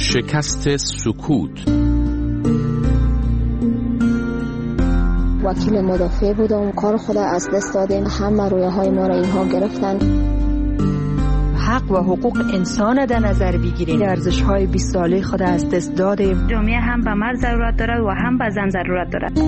شکست سکوت. وکیل مدافع بودم، کار خود از دست دادیم، همه رویاهای ما را اینها گرفتن. حق و حقوق انسان در نظر بگیریم، ارزش‌های 20 ساله خود از دست دادیم. جامعه هم به مرد ضرورت دارد و هم به زن ضرورت دارد.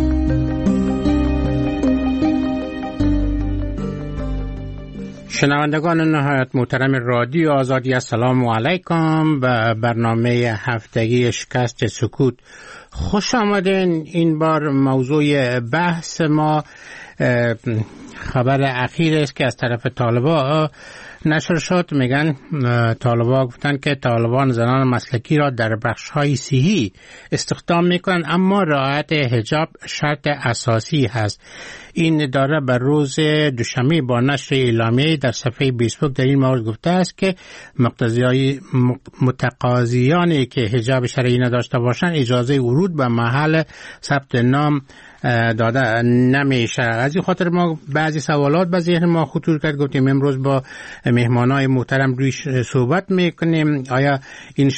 شنوندگان نهایت محترم رادیو آزادی، السلام علیکم. به برنامه هفتگی شکست سکوت خوش آمدین. این بار موضوع بحث ما خبر اخیر است که از طرف طالبان نشر شد. میگن طالبان گفتن که طالبان زنان مسلکی را در بخش‌های صحی استخدام میکنن، اما رعایت حجاب شرط اساسی هست. این اداره بر روز دوشنبه با نشر اعلامیه در صفحه فیسبوک در این مورد گفته است که متقاضیانی که حجاب شرعی نداشته باشند اجازه ورود به محل ثبت نام داده نمیشه. از این خاطر ما بعضی سوالات به ذهن ما خطور کرد، گفتیم امروز با مهمانای محترم رویش صحبت میکنیم. آیا این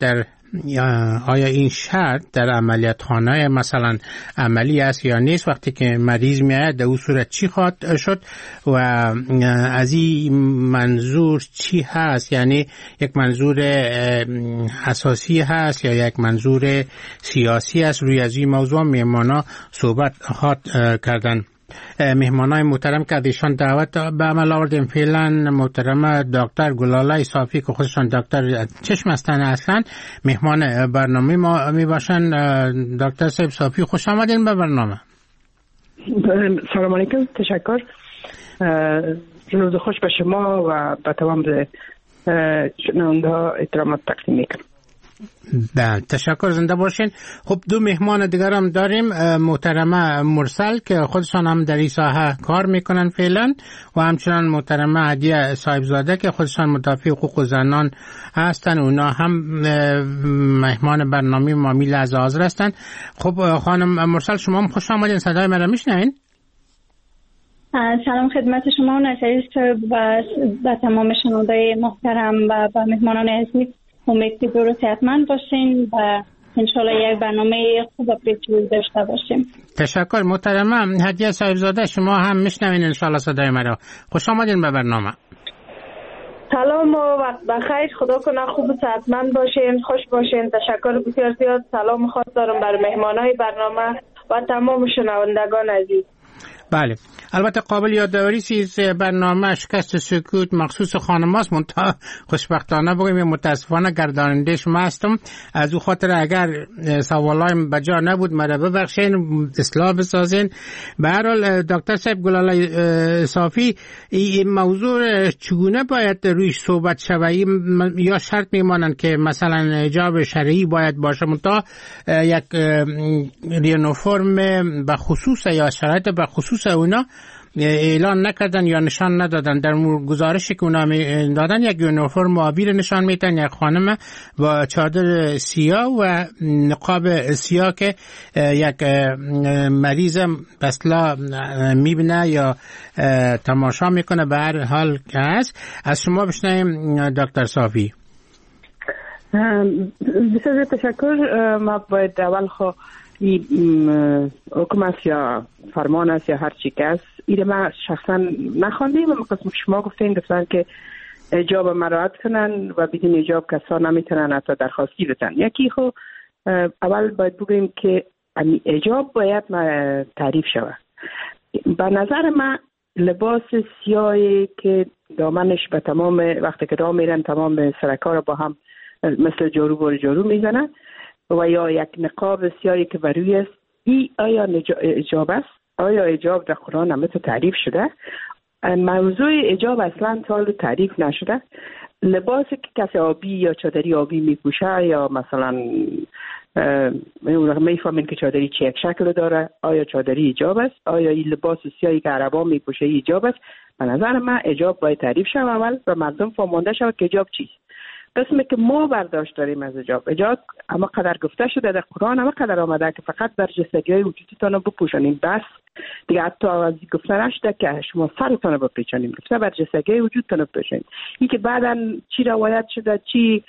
شرط در عملیات خانه مثلا عملی است یا نیست؟ وقتی که مریض میاد در اون صورت چی خواهد شد و از این منظور چی هست؟ یعنی یک منظور اساسی هست یا یک منظور سیاسی است؟ روی از این موضوع مهمانا صحبت خواهد کردن. مهمانای محترم که ایشان دعوت به عمل آوردیم فعلا محترم دکتر گلاله صافی که خودشان دکتر چشم هستند، اصلا مهمان برنامه ما می باشن. دکتر صاحب صافی خوش آمدین به برنامه. سلام علیکم، تشکر. روز خوش به شما و به تمام شنونده ها احترامات تقدیم میکنم. بله، تشکر، زنده باشین. خب دو مهمان دیگر هم داریم، محترمه مرسل که خودشان هم در این ساحه کار میکنن فعلا و همچنان محترمه عدیه صاحبزاده که خودشان مدافع حقوق زنان هستن. اونا هم مهمان برنامه ما می لحظه حاضر هستن. خب خانم مرسل شما هم خوش آمدین، صدای من را میشنوین؟ سلام خدمت شما و نشریست و تمام شنوندای محترم و مهمانان عزیز. امیدوارم برو صحتمند باشین و انشالله یک برنامه خوب و پیچیده داشته باشیم. تشکر محترمه هدیه صاحبزاده، شما هم میشنوین انشالله صدای مرا. خوش آمدین به برنامه. سلام و وقت بخیر، خدا کنه خوب و صحتمند باشین، خوش باشین. تشکر بسیار زیاد. سلام خاص دارم بر مهمانای برنامه و تمام شنوندگان عزیز. بله، البته قابل یادآوری است برنامه شکست سکوت مخصوص خانم هاست، منتها خوشبختانه بگویم متاسفانه گرداننده شما هستم. از او خاطر اگر سوالایم بجا نبود مرا ببخشین، اصلاح بسازین. به هر حال دکتر صاحب گلاله صافی، این موضوع چگونه باید رویش صحبت شود؟ یا شرط میمانند که مثلا حجاب شرعی باید باشه منتها یک یونیفرم به خصوص یا شرایط به خصوص اونا اعلان نکردن یا نشان ندادن؟ در گزارشی که اونا دادن یک یونیفرم آبی رو نشان میدن، یک خانم با چادر سیاه و نقاب سیاه که یک مریض بسلا میبینه یا تماشا میکنه. به هر حال که هست، از شما بشنویم دکتر صافی. بسیار تشکر. ما باید اول این حکم است یا فرمان است یا هر چی که است، این ما شخصا نخواندیم و قسم شما گفتن که حجاب مراعات کنن و بدون حجاب کسا نمیتونن حتی درخواستی بدن. یکی اول باید بگویم که حجاب باید تعریف شود. به نظر من لباس سیاهی که دامنش به تمام وقتی که راه میرن تمام سرکا رو با هم مثل جارو میزنن و یا یک نقاب سیاهی که بر روی است، این آیا حجاب است؟ آیا حجاب در قرآن هم تعریف شده؟ موضوع حجاب اصلا تا تعریف نشده. لباسی که کسی آبی یا چادری آبی میپوشه یا مثلا میفهمین که چادری چه یک شکل داره، آیا چادری حجاب است؟ آیا این لباس سیاهی که عربا میپوشه حجاب است؟ به نظر من حجاب باید تعریف شود اول و مردم فهمانده شود که حجاب چیست. قسمی که ما برداشت داریم از حجاب اما قدر گفته شده در قرآن، اما قدر آمده که فقط برجستگی وجودتان رو بپوشانیم، بس دیگه حتی از گفته نشده که شما سرتان رو بپیچانیم، گفته برجستگی وجودتان رو بپوشانیم. این که بعدا چی روایت شده، چی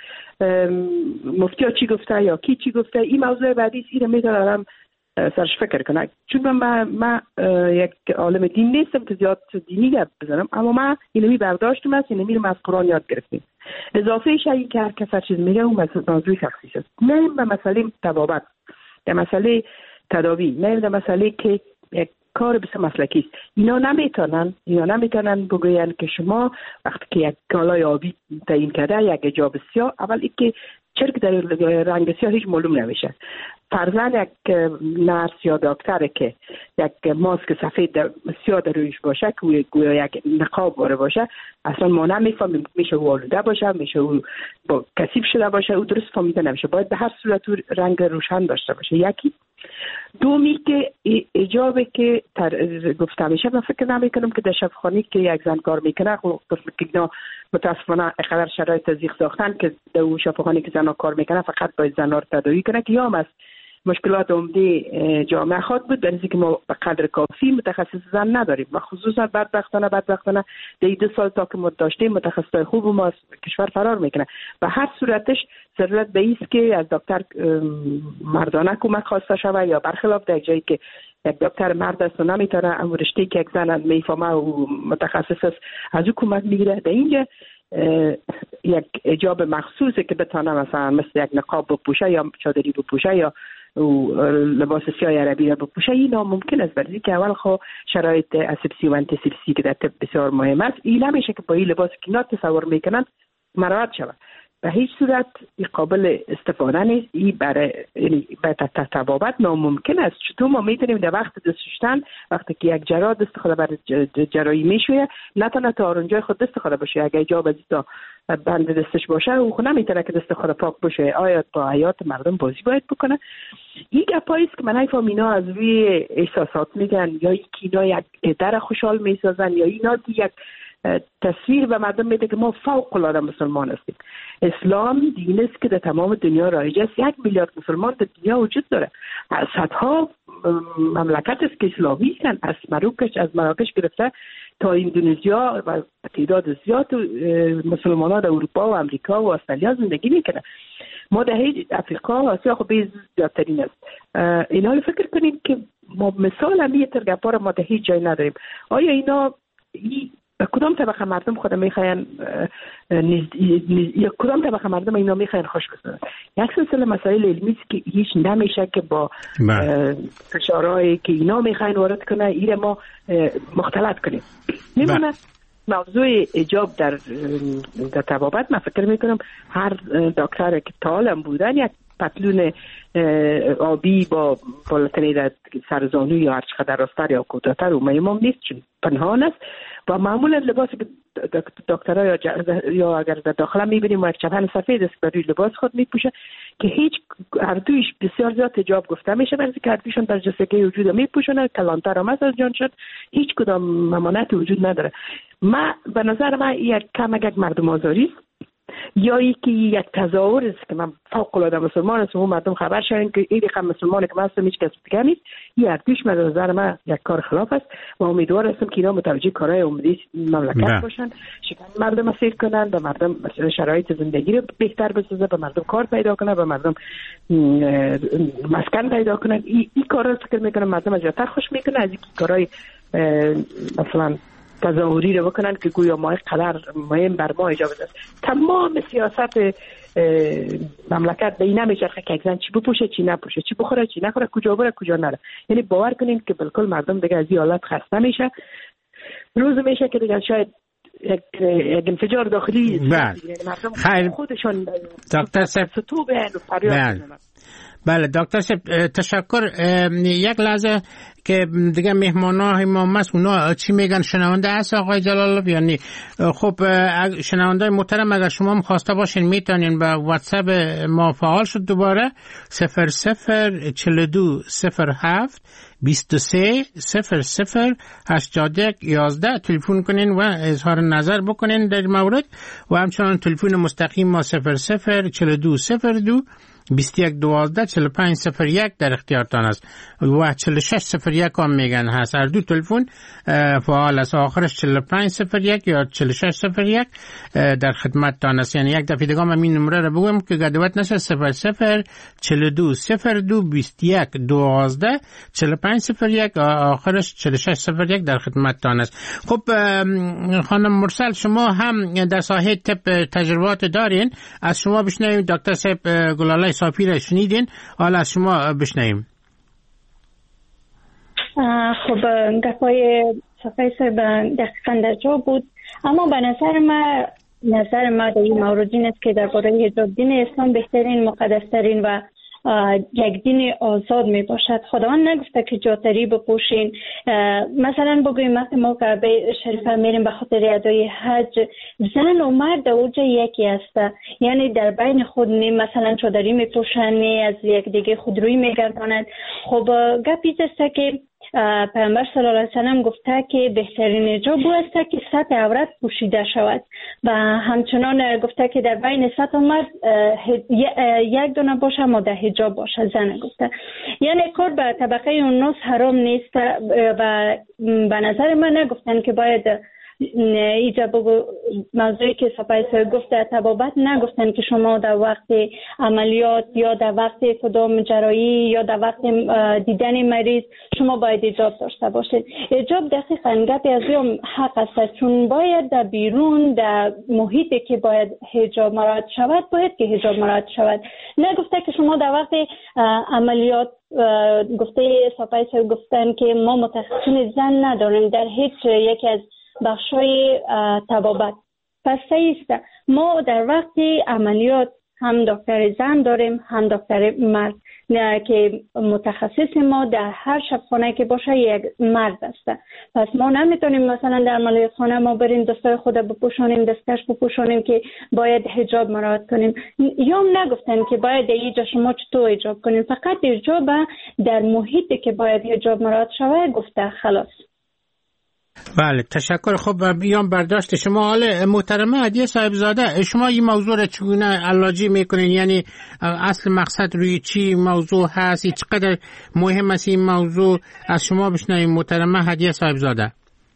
مفتی ها چی گفته یا کی چی گفته، این موضوع بعدی است. این میتونه آدم سرش فکر کنه. چون من یک عالم دین نیستم که زیاد دینی گپ بزنم، اما من اینمی برداشتم است، اینمی رو از قرآن یاد گرفتیم. اضافه شایی که هر کس هر چیز میگه اون موضوع شخصی است. نه به مسئله طبابت، به مسئله تداوی، نه به مسئله که یک کار بس مسلکی است. اینا نمیتونن بگوین که شما وقتی که یک کالای آبی تعیین کرده یک حجاب سیاه، اول اینکه چرک در رنگ سیاه هیچ معلوم نمیشه. فرضاً یک نرس یا دکتر که یک ماسک سفید سیاه در رویش باشه که گویا یک نقاب باره باشه، اصلا ما نمیفهمیم. میشه او آلوده باشه، میشه او با کثیف شده باشه، او درست فهمیده نمیشه. باید به هر صورت رنگ روشن داشته باشه. یکی دومی که حجابی که گفته میشه، من فکر نمیکنم که در شفاخانه که یک زن کار میکنه، متاسفانه اقدر شرایط تزریق ساختن که در شفاخانه که زنها کار میکنه فقط باید زنها رو تداوی کنه که یا هم از مشکلات عمده جامعه خود بود، در که ما به قدر کافی متخصص زن نداریم و خصوصا بدبختانه در 2 سال تا که ما داشتیم متخصصای خوب ما از کشور فرار میکنه. و هر صورتش ضرورت به ایست که از دکتر مردانه کمک خواسته شود، یا برخلاف در جایی که یک دکتر مرد است و نمیتونه اون رشته که یک زن میفهمه و متخصص است از او کمک میگیره. در اینجا یک حجاب مخصوصی که بتونه مثلا مثل یک نقاب بپوشه یا چادری بپوشه یا لباس سیاه عربی را بپوشه، این ناممکن است. برای که اول خو شرایط اسپسی و انتسپسی که در طب بسیار مهم است، این نمیشه که با این لباس که اینا تصور میکنن مراعات شود. به هیچ صورت این قابل استفاده نیست. این برای تطابقات ناممکن است. چطور ما میتونیم در وقت دست شستن، وقتی که یک جراح دست خود برای جراحی میشویه، نتونه تا آرنجای خود دست خود باشه. اگه حجاب از تا بند دستش باشه او خود نمیتونه که دست خود پاک باشه. آیا با حیات مردم بازی باید بکنه؟ این گپایی است که من نمیفهم اینا از روی احساسات میگن، یا اینا یک در خوشحال میسازن، یا اینا یک تصویر به مردم میده که ما فوق العاده مسلمان هستیم. اسلام دین است که در تمام دنیا رایج است. 1 میلیارد مسلمان در دنیا وجود داره. صدها مملکت است که اسلامی هستند، از مراکش گرفته تا اندونزیا و تعداد زیاد مسلمانان در اروپا و امریکا و استرالیا زندگی میکنن. ما در افریقا و آسیا خب زیادترین است. اینا رو فکر کنیم که ما مثال همی ترگپا رو ما در هیچ جای نداریم. آیا اینا کدام طبقه مردم خود میخواین یا کدام طبقه مردم اینا میخواین خوش بسازن؟ یک سلسله مسائل علمی است که هیچ نمیشه که با فشارهایی که اینا میخواین وارد کنه این ما مختلط کنیم. میمونه موضوع حجاب در طبابت. من فکر میکنم هر دکتر که طالم بودن یک پتلون آبی با بالاتنی در سرزانو یا هر چقدر راستر یا کوتاه‌تر و مهم نیست، چون پنهان است. و معمولا لباس که دکترها یا اگر در داخل میبینیم و یک چپن سفید است بر روی لباس خود میپوشه که هیچ هر دویش بسیار زیاد حجاب گفته میشه، برای که هر دویشون برجستگی وجود میپوشونه، کلانتر هم از جان شد، هیچ کدام ممانعتی وجود نداره. به نظر من یک مردم آزاری است، یا یکی یک تظاهر است که من فوق العاده مسلمان هستم و مردم خبر شدن که این رقم مسلمانی که من هستم هیچ کس دیگه نیست. این هر دویش به نظر من یک کار خلاف است و امیدوار هستم که اینا متوجه کارهای عمده مملکت باشن، شکن مردم مسیر کنن، به مردم شرایط زندگی رو بهتر بسازه، به مردم کار پیدا کنه، به مردم مسکن پیدا کنن. این کارا رو فکر میکنم مردم از زیادتر خوش میکنه از این کارهای مثلا تظاهری رو بکنن که گویا ما قدر مهم بر ما اجازه است. تمام سیاست مملکت به این نمیچرخه که یک زن چی بپوشه چی نپوشه، چی بخوره چی نخوره، کجا بره کجا نره. یعنی باور کنین که بالکل مردم دیگه از این حالت خسته میشه. روز میشه که دیگه شاید یک انفجار داخلی مردم خودشان دکتر ستوبه و فریاد بزنن. بله دکتر صاحب تشکر. یک لحظه که دیگه مهمانای ما مست اونا چی میگن؟ شنونده هست آقای جلالov یعنی؟ خب شنونده محترم اگر شما هم خواسته باشین میتونین به واتساپ ما فعال شد دوباره 004207 23 00 81 11 تلفن کنین و اظهار نظر بکنین در مورد و همچنان تلفن مستقیم ما 004202 21 12 45 01 در اختیارتان است و 46 01 هم میگن هست. هر دو تلفن فعال است، آخرش 45 01 یا 46 01 در خدمتتان است. یعنی یک دفعه دیگه من این نمره رو بگم که گدوت نشه 0042 02 21 12 45 01 آخرش 46 01 در خدمتتان است. خب خانم مرسل شما هم در ساحه طب تجربات دارین، از شما بشنویم. دکتر صاحب گلاله صافی را شنیدین، حالا از شما بشنویم. خب گپای صافی صاحب دقیقا در جا بود، اما به نظر ما در این مورد این است که درباره حجاب دین اسلام بهترین، مقدسترین و یک دین آزاد می باشد. خداوند نگفته که جاتری بپوشین. مثلا بگویم وقتی ما کعبه شریفه میریم به خاطر ادای حج، زن و مرد در اوجه یکی است، یعنی در بین خود نی مثلا چادری می پوشن، نی از یک دیگه خودرویی می گردانند. خب گپی است که پیامبر صلی الله علیه و سلم گفته که بهترین حجاب است که سطح عورت پوشیده شود و همچنان گفته که در بین سطح مرد یک دونه باشه، ماده حجاب باشه. زن گفته یعنی کار به طبقه اوناس حرام نیست و به نظر من نگفتن که باید ایجا بگو موضوعی که سپایس گفته تبابت، نگفتن که شما در وقت عملیات یا در وقت کدام جراحی یا در وقت دیدن مریض شما باید حجاب داشته باشید. حجاب دقیقاً گپی از اون حق است، چون باید در بیرون در محیطی که باید حجاب مراعات شود باید که حجاب مراعات شود. نگفته که شما در وقت عملیات گفته سپایس گفتن که ما متخصصین زن نداریم در هیچ یکی از بخشای طبابت. پس است ما در وقت عملیات هم دکتر زن داریم هم دکتر مرد که متخصص ما در هر شبخانه که باشه یک مرد است. پس ما نمیتونیم مثلا در عملیات خانه ما بریم دستای خود بپوشانیم، دستکش بپوشانیم که باید حجاب مراعات کنیم. یا نگفتن که باید اینجا شما چطور حجاب کنیم، فقط حجاب در محیطی که باید حجاب مراعات شود گفته خلاص. بله تشکر. خب بیام برداشت شما. حالا محترمه هدیه صاحبزاده، شما این موضوع را چگونه علاجی میکنین؟ یعنی اصل مقصد روی چی موضوع هست؟ چقدر مهم است این موضوع؟ از شما بشنویم محترمه هدیه صاحبزاده.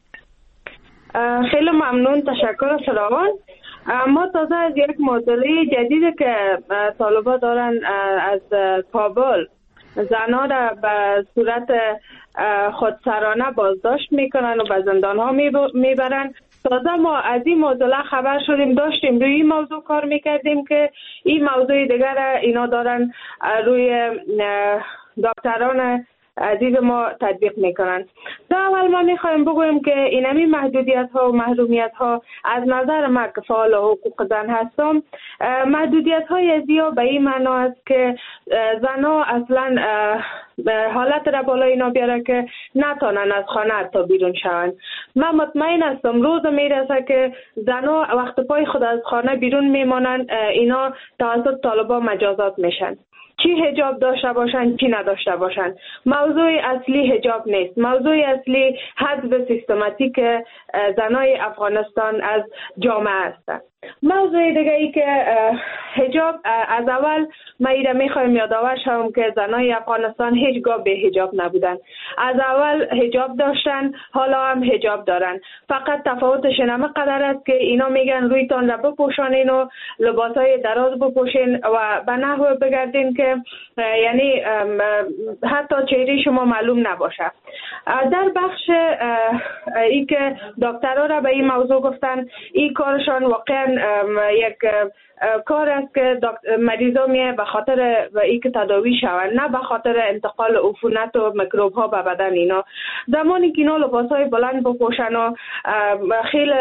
خیلی ممنون، تشکر فراوان. ما تازه از یک معضله جدیدی که طالبا دارن از کابل زنها را به صورت خودسرانه بازداشت میکنن و به زندان ها میبرن. تازه ما از این موضوع خبر شدیم، داشتیم روی این موضوع کار میکردیم که این موضوع دیگر اینا دارن روی دکتران عزیز ما تطبیق میکنن. در اول ما میخوایم بگویم که اینمی محدودیت ها و محرومیت ها از نظر ما که فعال حقوق زن هستم، محدودیت های زیاد به این معنا است که زنها اصلا حالت را بالا اینا بیاره که نتانن از خانه حتی بیرون شون. من مطمئن هستم روز میرسه که زنها وقت پای خود از خانه بیرون میمانن، اینا توسط طالبا مجازات میشن، چی حجاب داشته باشن چی نداشته باشن. موضوع اصلی حجاب نیست، موضوع اصلی حذف سیستماتیک زنای افغانستان از جامعه است. موضوع دیگه ای که حجاب از اول ما ایره میخوایم یادآور شوم که زنای افغانستان هیچگاه به حجاب نبودن. از اول حجاب داشتن، حالا هم حجاب دارن، فقط تفاوتش نمه قدر است که اینا میگن رویتان را بپوشانین و لباسای دراز بپوشین و به نحو بگردین که یعنی حتی چهره شما معلوم نباشه. در بخش ای که دکترها را به این موضوع گفتن، این کارشان واقعا یک کار است است که مریضا میه به خاطر ای که تداوی شوند، نه به خاطر انتقال عفونت و میکروب ها به بدن اینا. زمانی که اینا لباس های بلند بپوشن و خیلی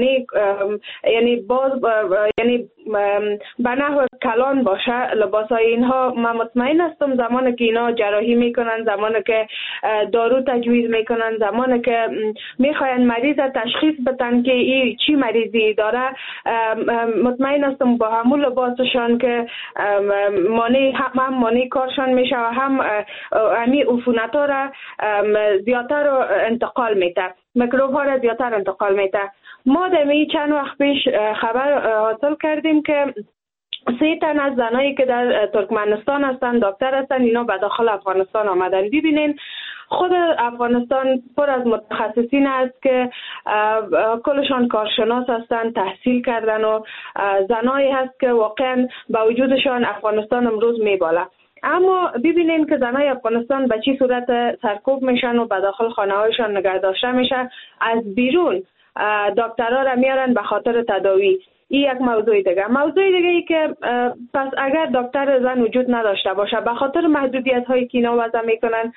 یعنی باز یعنی به نحو کلان باشه لباس های اینها، من مطمئن هستم زمانی که اینا جراحی میکنن، زمانی که دارو تجویز میکنن، زمانی که میخواین مریض تشخیص بدن که این چی مریضی داره، مطمئن هستم با همون لباسشان که هم مانع کارشان میشه و هم امی عفونت ها را زیادتر انتقال میده، میکروب ها را زیادتر انتقال میده. ما دمی چند وقت پیش خبر حاصل کردیم که 3 تن از زنایی که در ترکمنستان هستن، دکتر هستن، اینا به داخل افغانستان آمدن. ببینین خود افغانستان پر از متخصصین است که کلشان کارشناس هستند، تحصیل کردن و زنایی هست که واقعا با وجودشان افغانستان امروز میباله. اما ببینین که زنای افغانستان به چی صورت سرکوب میشن و به داخل خانه هایشان نگه داشته میشه، از بیرون دکترها را میارن به خاطر تداوی. این یک موضوع دیگه. موضوع دیگه ای که پس اگر دکتر زن وجود نداشته باشه به خاطر محدودیت هایی که اینا وضع میکنن،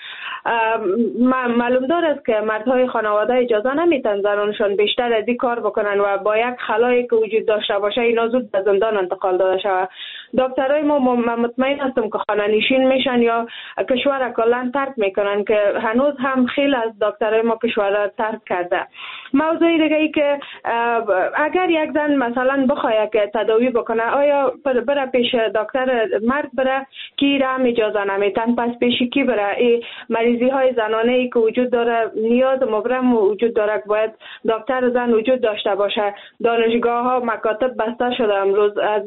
معلوم دار است که مردهای خانواده اجازه نمیتن زنانشان بیشتر از این کار بکنن و با یک خلایی که وجود داشته باشه اینا زود به زندان انتقال داده شود. دکترای ما مطمئن هستم که خانه نشین میشن یا کشور کلا ترک میکنن، که هنوز هم خیلی از دکترای ما کشور ترک کرده. موضوع دیگه ای که اگر یک زن مثلا بخواد که تداوی بکنه، آیا بره پیش دکتر مرد بره کی را اجازه نمیتن، پس پیش کی بره؟ این مریضی های زنانه ای که وجود داره نیاز مبرم وجود داره که باید دکتر زن وجود داشته باشه. دانشگاه ها مکاتب بسته شده امروز، از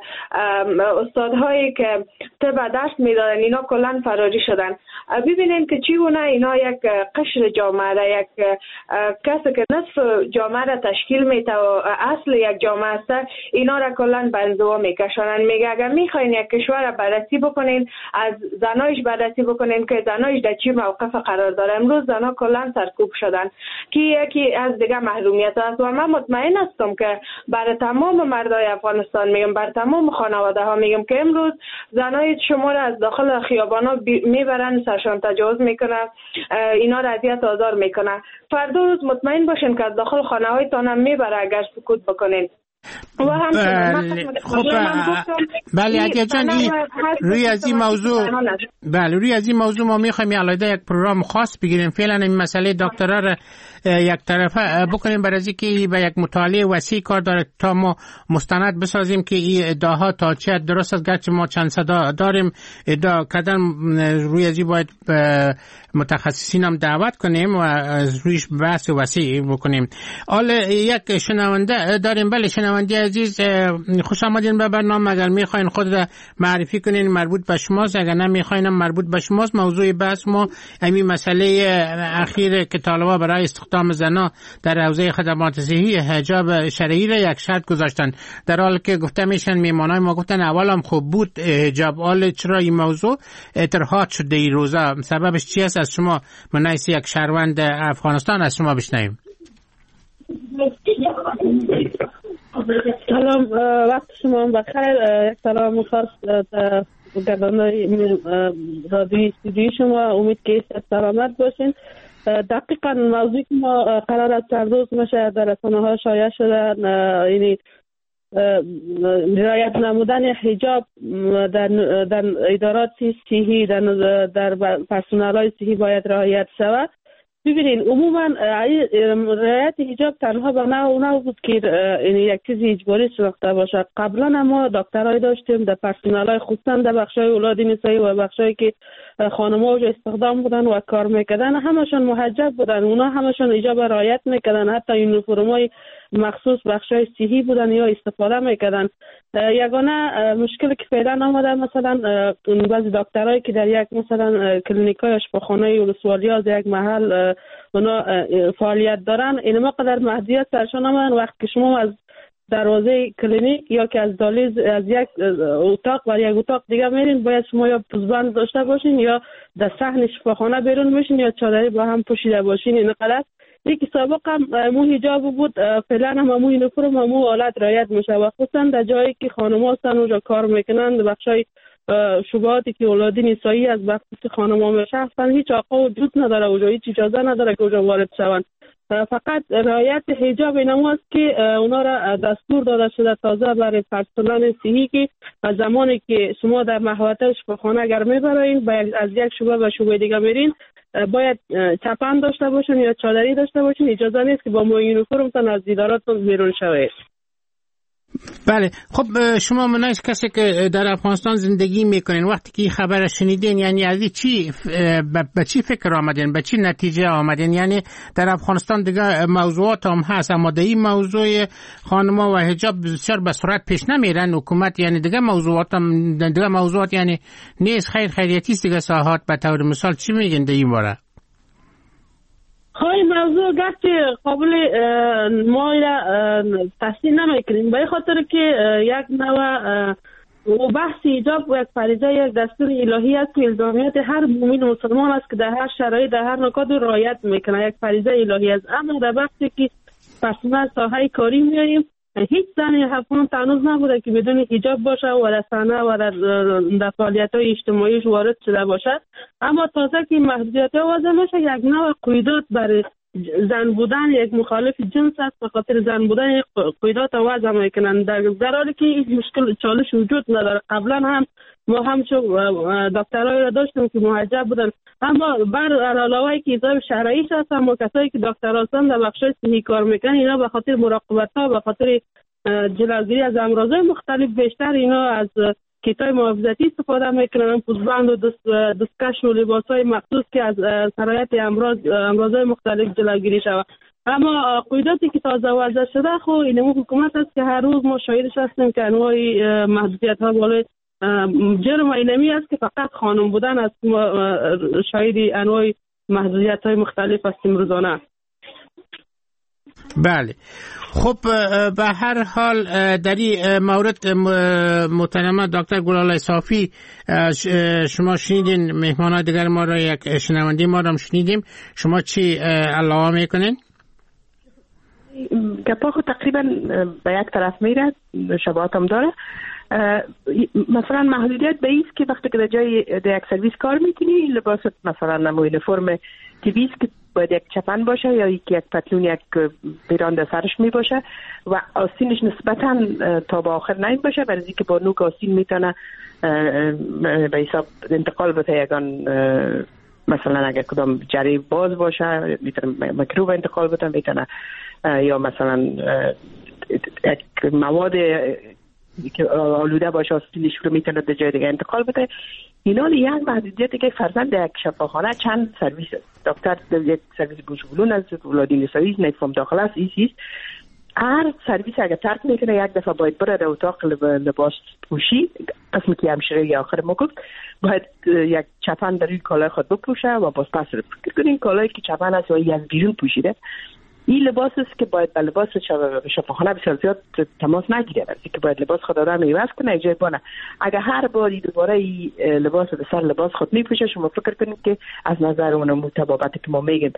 استادهایی که طب درس میدادن اینا کلا فراری شدن. ببینین که چیونه اینا یک قشر جامعه را، یک کسی که نصف جامعه را تشکیل میده و اصل یک جامعه است، اینا را کلا به انزوا میکشانن. میگه اگر میخواین یک کشور را بررسی بکنین، از زنایش بررسی بکنین که زنایش در چی موقف قرار داره. امروز زنا کلا سرکوب شدن که یکی از دیگه محرومیت است و من مطمئن هستم که برای تمام مردای افغانستان میگم، بر تمام خانواده ها میگم که امروز زنای شما را از داخل خیابانا میبرن، سرشان تجاوز میکنن، اینا را اذیت آزار میکنن. فردا روز مطمئن باشین که از داخل خانه هایتان هم میبره اگر سکوت بکنین. خب بله عدیه جان، روی از این موضوع روی از این موضوع ما میخوایم علاوه یک پروگرام خاص بگیریم. فعلا این مسئله دکترا را یک طرفه بکنیم برای اینکه به یک مطالعه وسیع کار داره تا ما مستند بسازیم که این ادعاها تا چه درست است. گرچه ما چند صدا داریم ادعا کردن، روی از این باید متخصصین هم دعوت کنیم و از رویش بحث وسیع بکنیم. حالا یک شنونده داریم. بله شنونده عزیز، خوش آمدین به برنامه. اگر میخواین خود را معرفی کنین مربوط به شماست، اگر نمیخواین مربوط به شماست. موضوع بحث ما همین مسئله اخیر که طالبان برای استخدام زنا در حوزه خدمات صحی حجاب شرعی را یک شرط گذاشتن، در حالی که گفته میشن میمانای ما گفتن اول هم خوب بود حجاب. حالا چرا این موضوع اطراحات شده این روزا؟ سببش چی است؟ از شما من نیست یک شهروند افغانستان از شما بشنویم. سلام، وقت شما بخیر. یک سلام مخصوص گردانای رادیوی استودیوی شما، امید که سلامت باشین. دقیقا موضوعی که ما قرار است چند روز میشه در رسانه ها شایع شده، یعنی رعایت نمودن حجاب در ادارات صحی، در پرسنل های صحی باید رعایت شود. ببینین عموما رعایت حجاب تنها به نوع بود که یک چیز اجباری شناخته باشه. قبلا ما دکترای داشتیم در پرسنل‌های خصوصا در بخشای اولاد نسایی و بخشایی که خانم‌ها استخدام بودن و کار میکردن، همشون محجب بودن، اونا همشون حجاب رعایت میکردن، حتی یونیفرم‌های مخصوص بخشای صحی بودن یا استفاده میکردن. یگانه مشکلی که فعلا آمده مثلا بعضی دکترایی که در یک مثلا کلینیکای اشپاخانه ولسوالی از یک محل اونا فعالیت دارن، اینما قدر محدودیت سرشان آمدن. وقت که شما از دروازه کلینیک یا که از دالیز از یک اتاق و یک اتاق دیگه میرین، باید شما یا پوزبند داشته باشین یا در صحن شفاخانه بیرون بشین یا چادری با هم پوشیده باشین. اینقدر یکی سابق هم مو حجاب بود، فعلا هم مو یونیفرم مو حالت رعایت میشه و خصوصا در جایی که خانم هستن اونجا کار میکنن بخشای شبهاتی که اولادی نسایی از بخصوص خانم ها میشه اصلا هیچ آقا وجود نداره اونجا، هیچ اجازه نداره که اونجا وارد شوند. فقط رعایت حجاب اینم است که اونا را دستور داده شده تازه برای پرسنل صحی که زمانی که شما در محوطه شفاخانه اگر میبرین از یک شعبه به شعبه دیگه میرین باید چپن داشته باشین یا چادری داشته باشین، اجازه نیست که با مو یونیفرمتون از دیداراتون بیرون شوید. بله خب شما منایش کسی که در افغانستان زندگی میکنین وقتی که خبر شنیدین یعنی از چی به چی فکر آمدین، به چی نتیجه آمدین؟ یعنی در افغانستان دیگه موضوعات هم هست اما در این موضوع خانما و حجاب بسیار به سرعت پیش نمیرن حکومت، یعنی دیگه موضوعات یعنی نیست خیریتی است دیگه ساحات به طور مثال چی میگن در این باره؟ خواهی موضوع گرچه قابل ما تصدیق نمیکنیم به خاطر که یک نوع و بحث حجاب یک فریضه یک دستور الهی است که الزامیت هر مومن مسلمان است که در هر شرایط در هر نکات رعایت میکنه، یک فریضه الهی است. اما در وقتی که پرسنل ساحه کاری میاریم هیچ زنی افغان تنوز نبوده که بدون حجاب باشه و در صحنه و در فعالیت‌های اجتماعیش وارد شده باشه. اما تازه که محدودیت‌ها وضع میشه یک نوع قیودات برای زن بودن یک مخالف جنس است، به خاطر زن بودن قیودات وضع میکنن در حالی که این مشکل چالش وجود نداره. قبلا هم ما همچون دکترایی را داشتیم که محجب بودن، اما بر علاوه که حجاب شرعیش هست اما کسایی که دکتر هستن در بخشای صحی کار میکنن اینا به خاطر مراقبت ها به خاطر جلوگیری از امراض مختلف بیشتر اینا از کیتای محافظتی استفاده میکنن، پوزبند و دستکش و لباس های مخصوص که از سرایت امراض مختلف جلوگیری شود. اما قیوداتی که تازه وضع شده خب اینمو حکومت است که هر روز ما شاهدش هستیم که انواع محدودیت ها بالای جرم اینمی است که فقط خانم بودن است. ما شاهد انواع محدودیت های مختلف هستیم روزانه. بله خب به هر حال در این مورد محترم دکتر گلالای صافی شما شنیدین، مهمانان دیگر ما را یک شنونده ما را شنیدیم، شما چی علاوه میکنین؟ گپا خود تقریبا به یک طرف میره، شباهت هم داره. مثلا محدودیت به ایست که وقتی که در جای در یک سرویس کار میکنی لباست مثلا نمو یونیفرم تیبیز که باید یک چپن باشه یا یک پتلون یک پیران در سرش می باشه و آستینش نسبتا تا با آخر نیم باشه، برای اینکه با نوک آستین میتونه به حساب انتقال بده یگان مثلا اگر کدام جری باز باشه میتونه میکروب انتقال بده، میتونه یا مثلا یک مواد که آلوده باشه آستینش رو میتونه در جای دیگه انتقال بده. اینا یک محدودیتی که فرزند در یک شفاخانه چند سرویس است. دکتر در یک سرویس بوشبولون است، ولادی نسایی نیفام داخل است، ایست هر سرویس اگر ترک میکنه یک دفعه باید بره در اتاق لباس پوشی، قسمی که همشیره یا آخر ما گفت باید یک چپن در روی کالای خود بپوشه و باز پس رو فکر کنین کالایی که چپن است و از بیرون پوشیده. این لباس است که باید به لباس شفاخانه بسیار زیاد تماس نگیره، که باید لباس خود آدم میوز کنه ایجای بانه. اگر هر باری دوباره این لباس به سر لباس خود میپوشه شما فکر کنید که از نظر اون متبابتی که ما میگیم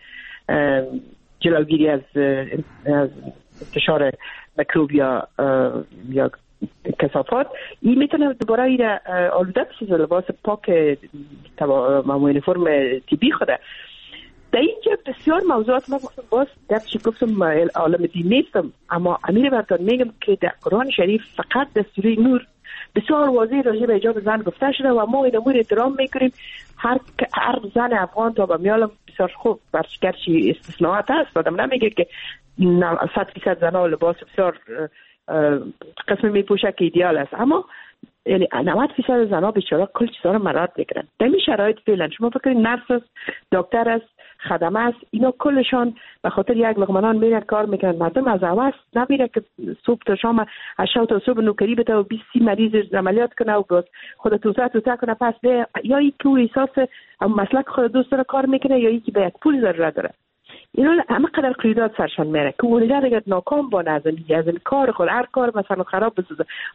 جلوگیری از انتشار میکروب یا کثافات این میتونه دوباره این آلوده بشه لباس پاک یونیفرم تیبی خوده. در اینجا بسیار موضوعات ما باز گرچه گفتم عالم دین نیستم اما امیر برتان میگم که در قرآن شریف فقط دستور نور بسیار واضح راجع به حجاب زن گفته شده و ما این امور احترام میکنیم. هر زن افغان تا به میالم بسیار خوب گرچه استثناءات هست، آدم نمیگه که 100% زنها لباس بسیار قسم میپوشه که ایدئال است، اما یعنی 90% زنها بیچاره کل چیزا رو مراد میکنن. در این شرایط فعلا شما فکرین نرس است، دکتر است، خدمه است، اینا کلشان به خاطر یک لقمه نان میرن کار میکنن. مردم از اول نمیره که صبح تا شام از شب تا صبح نوکری بده و 20 مریض عملیات کنه و باز خود توسعه کنه پس به یا یکی احساس مسلک خود دوست داره کار میکنه یا یکی به یک پول ضرورت داره. اینا همه قدر قیودات سرشان میره که ولیده اگر ناکام با نظمی از کار خود هر کار مثلا خراب بسازه آخر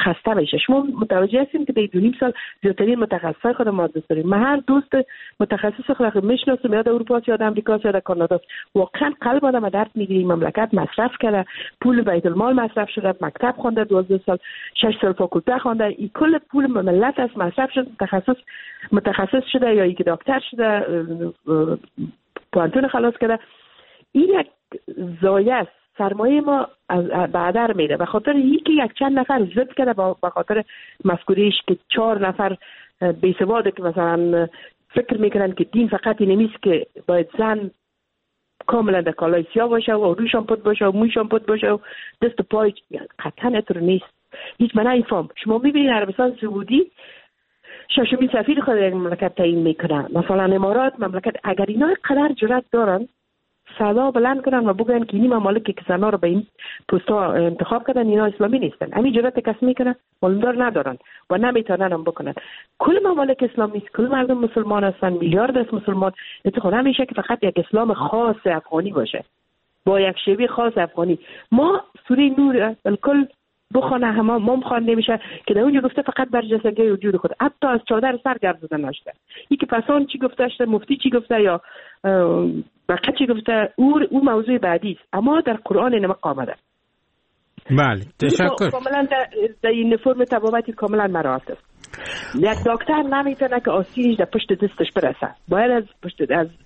خسته میشه. شما متوجه هستین که در 2.5 سال زیادترین متخصصای خود ما دوست داریم. من هر دوست متخصص خود میشناسم، یا در اروپا یا در آمریکا یا در کانادا. واقعا قلب آدم درد میگیره. مملکت مصرف کرده، پول بیت المال مصرف شده، مکتب خونده 12 سال، 6 سال فاکولته خونده، این کل پول ملت از مصرف شده، متخصص شده یا یک دکتر شده، پانتون خلاص کرده. این یک ضایعه است. سرمایه ما بعدر میره به خاطر یکی یک چند نفر ضد کرده، به خاطر مفکورهش که 4 نفر بیسواده که مثلا فکر میکنن که دین فقط این نیست که باید زن کاملا در کالای سیاه باشه و روشان پد باشه و مویشان پد باشه و دست و پای. قطعا اینطور نیست. هیچ من نمیفهم. شما میبینید عربستان سعودی 6مین سفیر خود یک مملکت تعیین میکنه. مثلا امارات مملکت، اگر اینا قدر جرأت دارن صدا بلند کنن و بگن که این ممالکی که زنها رو به این پستا انتخاب کردن اینا اسلامی نیستن، همین جرأت کس میکنه؟ معلومدار ندارن و نمیتونن هم بکنن. کل ممالک اسلامی است، کل مردم مسلمان هستن، میلیارد است مسلمان. اتفاقا نمیشه که فقط یک اسلام خاص افغانی باشه با یک شیوه خاص افغانی. ما سوره نور بالکل بخونه همه خوانده میشه که در اونجا گفته فقط برجستگی وجود خود، حتی از چادر سر گردیده نشده. یکی پسان چی گفته شده، مفتی چی گفته یا بقیه چی گفته، او موضوع بعدی است. اما در قرآن نمک آمده. بله تشکر. کاملا در این فرم تبابتی کاملا مراعات است. یک دکتر نمیتونه که آستینش در پشت دستش برسه، باید از پشت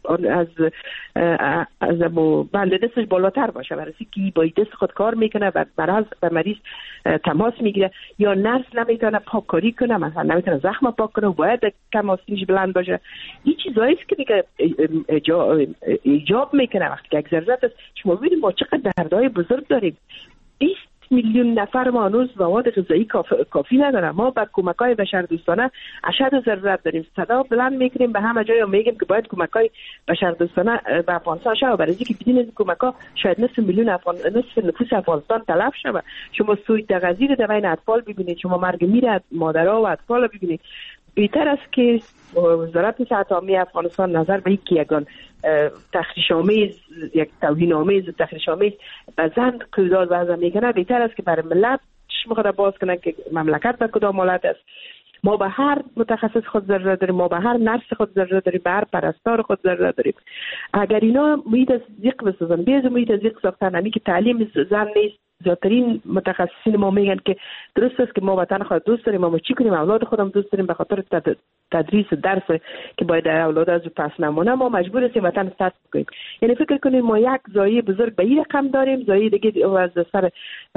از بند دستش بالاتر باشه، برای که با دست خود کار میکنه و به مریض تماس میگیره. یا نرس نمیتونه پاککاری کنه، مثلا نمیتونه زخم پاک کنه و باید کم آستینش بلند باشه. این چیزایی است که دیگه ایجاب میکنه وقتی که یک ضرورت است. شما ببینید ما چقدر دردهای بزرگ داریم. 20 میلیون نفر ما هنوز مواد غذایی کافی ندارن. ما به کمک‌های بشردوستانه اشد ضرورت داریم. صدا بلند میکنیم به همه جای و میگیم که باید کمک‌های بشردوستانه به افغانستان شه، برای اینکه بدون این کمک‌ها شاید نصف نفوس افغانستان تلف شه. شما سوی تغذیه در بین اطفال ببینید، شما مرگ میره مادرها و اطفال ببینید. بهتر است که وزارت صحت عامه افغانستان نظر به اینکه یگان تخریش آمیز، یک توهین آمیز تخریش آمیز به زن کرداد وضع میکنه، بهتر است که برای ملت چشم خود باز کنه که مملکت به کدام حالت است. ما به هر متخصص خود ضرورت داریم، ما به هر نرس خود ضرورت داریم، به هر پرستار خود ضرورت داریم. اگر اینا محیط از ضیق بسازن، بیز محیط از ضیق ساختن، همین که تعلیم زن نیست. زیادترین متخصصین ما میگن که درست است که ما وطن خود دوست داریم، اما چی کنیم؟ اولاد خودم دوست داریم، به خاطر تدریس درس که باید اولاد از پس نمونه ما مجبور هستیم وطن ترک کنیم. یعنی فکر کنیم ما یک ضایعه بزرگ به این رقم داریم، ضایعه دیگه از سر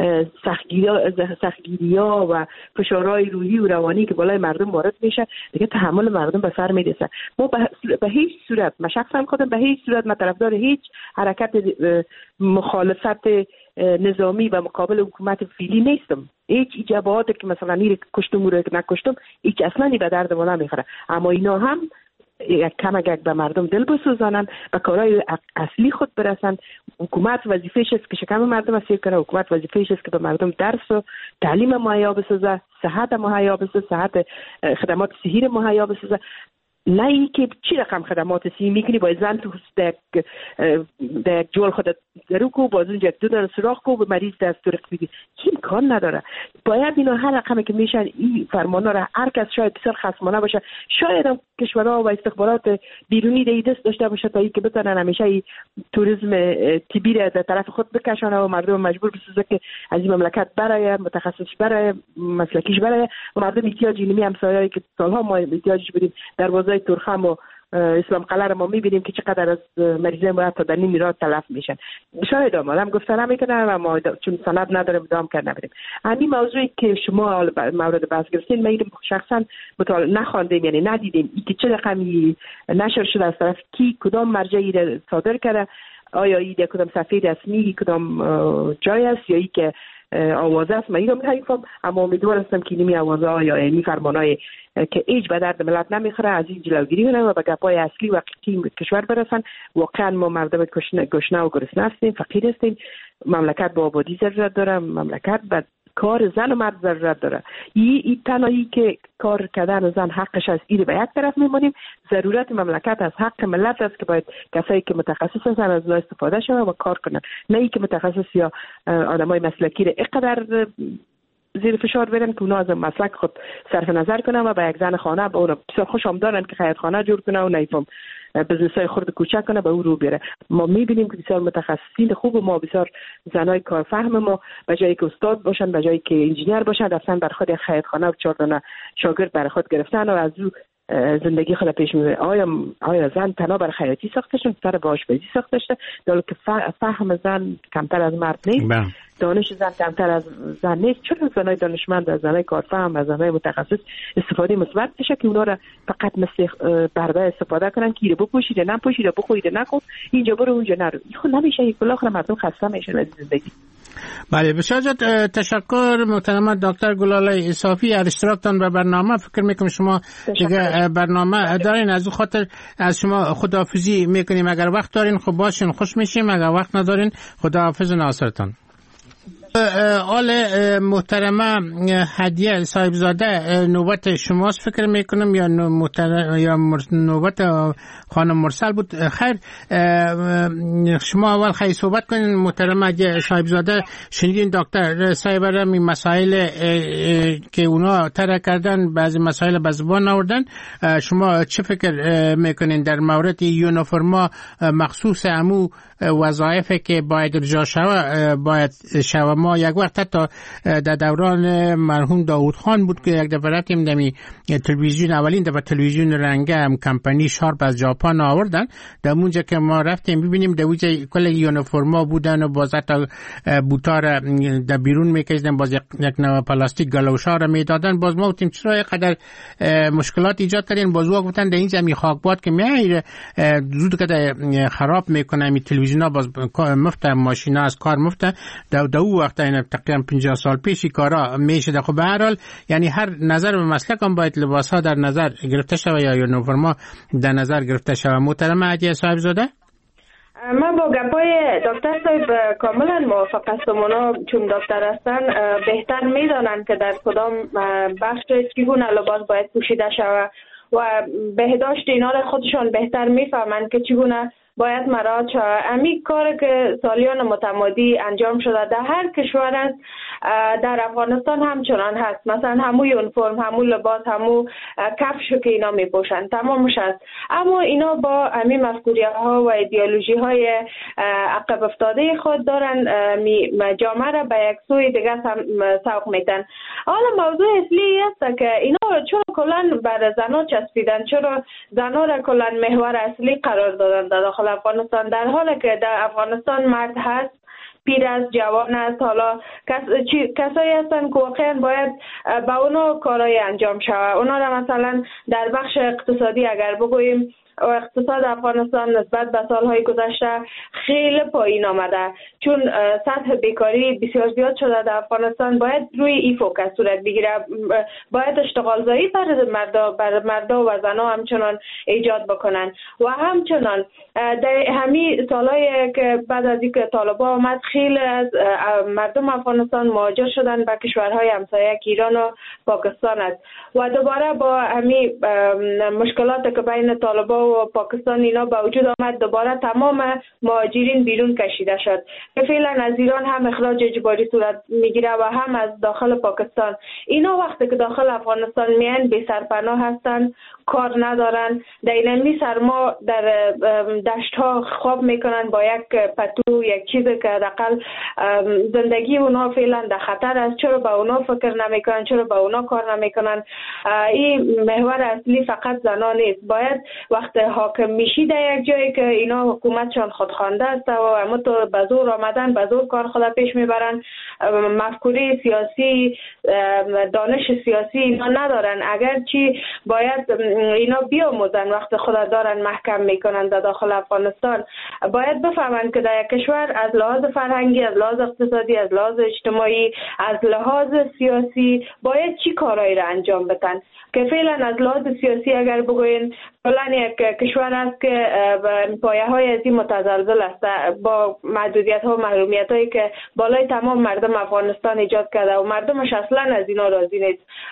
سختگیری‌ها و فشارهای روحی و روانی که بالای مردم وارد میشه، دیگه تحمل مردم به سر میرسه. ما به هیچ صورت، من شخصا خودم به هیچ صورت من طرفدار هیچ حرکت مخالفت نظامی و مقابل حکومت فعلی نیستم. هیچ جبهاتی که مثلا این کشتم و نکشتم هیچ اصلا به درد ما نمیخوره. اما اینا هم یک کمک به مردم دل بسوزانن، به کارهای اصلی خود برسن. حکومت وظیفه‌اش است که شکم مردم اسیر کنه، حکومت وظیفه‌اش است که به مردم درس و تعلیم مهیا بسازه، صحت مهیا بسازه، صحت خدمات صحی مهیا بسازه. نه اینکه چی رقم خدمات صحی میکنی باید زن تو در جول خودت درو کو، باز اونجا دو دانه سراخ کو، به مریض دست تو رقم این کار نداره. باید اینا هر رقمی که میشن این فرمانا را هر کس شاید بسیار خصمانه باشه، شاید هم کشورها و استخبارات بیرونی دی دست داشته باشه تا اینکه بتونن همیشه این توریسم طبی را در طرف خود بکشانه و مردم مجبور بسازه که از این مملکت برای متخصص برای مسلکیش برای و مردم احتیاج اینمی همسایه‌ای که سالها ما احتیاجش بودیم در بازار ترخم و اسلام قلعه رو ما میبینیم که چقدر از مریضان باید تا در نیم راه تلف میشن. شاید آدم گفتن نمیکنه و ما چون سند نداریم ادام کرد نمیریم. همین موضوعی که شما مورد بحث گرفتین من شخصا مطالعه نخواندیم، یعنی ندیدیم این که چه رقمی نشر شده از طرف کی، کدام مرجعی را صادر کرده، آیا این کدام صفحه رسمی کدام جای است یا ای که آوازه است. من این رو می‌فهمم، اما امیدوار هستم که این آوازه ها یا این فرمان‌های که هیچ به درد ملت نمیخوره از این جلوگیری کنن و به گپای اصلی و حقیقی کشور برسن. واقعا ما مردم گشنه و گرسنه هستیم، فقیر هستیم. مملکت با آبادی ضرورت داره، مملکت به کار زن و مرد ضرورت داره. این تنهایی که کار کردن زن حقش است، این به یک طرف میمونیم. ضرورت مملکت از حق ملت است که باید کسایی که متخصص هستن از اونها استفاده شود و کار کنن، نه اینکه متخصص یا آدمای مسلکی را اینقدر زیر فشار برن که اونا از مسلک خود صرف نظر کنن و به یک زن خانه به اون بسیار خوشم دارن که خیاط خانه جور کنه و نیفهم بزنس‌های خرد کوچک کنه به او رو بره. ما می‌بینیم که بسیار متخصصین خوب ما، بسیار زنای کارفهم ما به جایی که استاد باشن، به جایی که انجینیر باشن، رفتن بر خود خیاط خانه و 4 تا شاگرد بر خود گرفتن و از او زندگی خود پیش میبره. آیا زن تنها بر خیاطی ساخته شده، سر به آشپزی ساخته شده؟ در حالی که فهم زن کمتر از مرد نیست، دانش زن کمتر از زن نیست. چرا زنای دانشمند از زنای کارفهم و زنای متخصص استفاده مثبت بشه که اونا را فقط مثل برده استفاده کنن که بپوشید نپوشید، بخورید نخور، اینجا برو اونجا نرو؟ خب نمیشه. یک بالاخره مردم خسته میشن از زندگی. بله، بسیار تشکر محترم دکتر گلاله اصافی از اشتراکتان به برنامه. فکر میکنم شما دیگه برنامه دارین، از خاطر از شما خداحافظی میکنیم. اگر وقت دارین خب باشین، خوش میشیم. اگر وقت ندارین خداحافظ ناصرتان. آل محترمه هدیه صاحبزاده، نوبت شماست فکر میکنم یا نوبت خانم مرسل بود؟ خیر، شما اول خیلی صحبت کنین. محترمه هدیه صاحبزاده، شنیدین دکتر صاحب را می مسائل که اونا طرح کردن، بعضی مسائل به زبان آوردن. شما چه فکر میکنین در مورد یونیفرما مخصوص امو وظایفی که باید ارجاع شوه؟ ما یک وقت حتی در دوران مرحوم داوود خان بود که یک دفعه رفتیم دمی تلویزیون، اولین دفعه تلویزیون رنگه هم کمپانی شارپ از ژاپن آوردن. در اونجا که ما رفتیم ببینیم در اونجا کل یونیفرما بودن و باز حتی بوتا را در بیرون میکشیدن، باز یک نوع پلاستیک گلوشا را میدادن. باز ما گفتیم چرا اینقدر مشکلات ایجاد کردین؟ باز وا گفتن در اینجا می خاکباد که میایره زود که خراب میکنه می تلویزیونا، باز مفته ماشینا از کار مفته. در اون وقت این تقریبا 50 سال پیشی کارا میشه. خب به هر حال یعنی هر نظر به مسلک هم باید لباس ها در نظر گرفته شود یا یونیفرما در نظر گرفته شود. محترم هدیه صاحبزاده، من با گپای دکتر صاحب کاملا موافق هستم. اونا چون دکتر هستن بهتر میدانن که در کدام بخش چگونه لباس باید پوشیده شود و بهداشت اینا را خودشان بهتر میفهمند که چگونه باید مراعات شود. همین کار که سالیان متمادی انجام شده در هر کشور است، در افغانستان همچنان هست. مثلا همون یونیفرم، همون لباس، همون کفشو که اینا میپوشن تمامش هست، اما اینا با همین مفکوریه ها و ایدئولوژی های عقب افتاده خود دارن جامعه را به یک سوی دیگه سوق میتن. حالا موضوع اصلی است که اینا چرا کلان بر زنها چسبیدن، چرا زنها را کلان محور اصلی قرار دادن در داخل افغانستان، در حالی که در افغانستان مرد هست، پیر است، جوان است. حالا کسایی هستن که واقعا باید با اونا کارهای انجام شود. اونا را مثلا در بخش اقتصادی اگر بگوییم، اقتصاد افغانستان نسبت به سالهای گذشته خیلی پایین آمده، چون سطح بیکاری بسیار زیاد شده در افغانستان. باید روی این فوکس صورت بگیره، باید اشتغال زایی بر مردا و زنها همچنان ایجاد بکنن و همچنان در همین سالهای که بعد از اینکه طالبان آمد خیلی از مردم افغانستان مهاجر شدن به کشورهای همسایه که ایران و پاکستان است و دوباره با همین مشکلات که بین طالبان و پاکستان اینا با وجود آمد، دوباره تمام مهاجرین بیرون کشیده شد که فعلا از ایران هم اخراج اجباری صورت میگیره و هم از داخل پاکستان. اینا وقتی که داخل افغانستان میان بی سرپناه هستن، کار ندارن، در اینمی سرما در دشت ها خواب میکنن با یک پتو، یک چیزی که حداقل زندگی اونا فعلا در خطر است. چرا با اونا فکر نمیکنن؟ چرا با اونا کار نمیکنن؟ این محور اصلی فقط زنان نیست. باید وقت حاکم میشی در یک جایی که اینا حکومتشان خودخوانده است و اما تو به زور آمدن، به زور کار خود پیش میبرن، مفکوره سیاسی، دانش سیاسی اینا ندارن. اگرچه باید اینا بیاموزن وقت خود دارن محکم میکنن در داخل افغانستان. باید بفهمن که در یک کشور از لحاظ فرهنگی، از لحاظ اقتصادی، از لحاظ اجتماعی، از لحاظ سیاسی باید چی کارایی را انجام بدن. که فعلا از لحاظ سیاسی اگر بگوین فلان یک کشور است که پایه های از این متزلزل است با محدودیت ها و محرومیت هایی که بالای تمام مردم افغانستان ایجاد کرده و مردمش اصلا از اینا راضی نیست.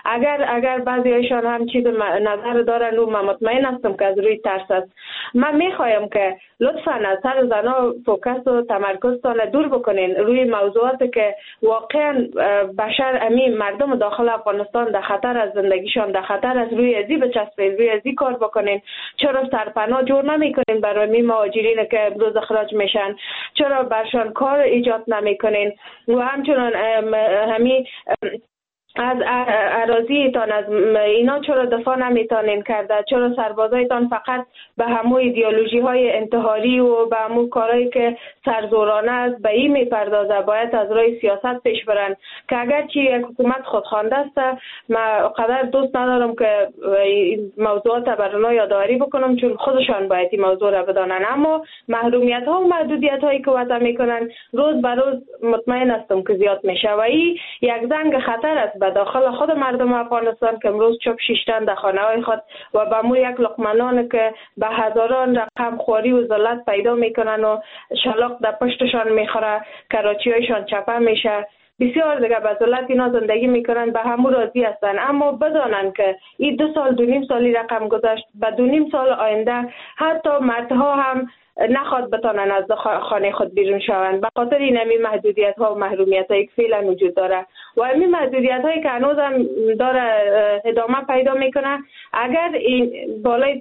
اگر بعضیشان هم چیز نظر دارن و من مطمئن هستم که از روی ترس است. من میخوایم که لطفاً از سر زنا فوکس و تمرکزتان دور بکنین روی موضوعاتی که واقعا بشر امی مردم داخل افغانستان در خطر از زندگیشان، در خطر از روی ازی بچسبین، روی ازی کار بکنین. چرا سرپناه جور نمیکنین برای می مهاجرین که امروز اخراج میشن؟ چرا برشان کار ایجاد نمیکنین؟ و همچنان همین از اراضیتان از اینا چرا دفاع نمیتونین کرده؟ چرا سربازایتان فقط به همو ایدئولوژی های انتحاری و به همو کارهایی که سرزورانه است به این میپردازه؟ باید از راه سیاست پیش برن که اگرچه یک حکومت خودخوانده است، من قدر دوست ندارم که موضوعات بر اونها یادآوری بکنم چون خودشان باید این موضوع را بدانن، اما محرومیت ها و محدودیت هایی که وضع میکنن روز به روز مطمئن هستم که زیاد میشه و این یک زنگ خطر است داخل خود مردم افغانستان که امروز چوب شیشتن در خانه های خود و به مو یک لقمه که به هزاران رقم خوری و ذلت پیدا میکنن و شلاق در پشتشان میخوره، کراچی هایشان چپه میشه، بسیار دیگه به ذلت اینا زندگی میکنن، به همون راضی هستن. اما بدانن که این 2 سال 2.5 سالی رقم گذشت، به 2.5 سال آینده حتی مردها هم نخواد بتانن از خانه خود بیرون شوند به خاطر این همی محدودیت ها و محرومیت هایی که فعلا وجود داره و همی محدودیت هایی که هنوز هم داره ادامه پیدا میکنه. اگر این بالای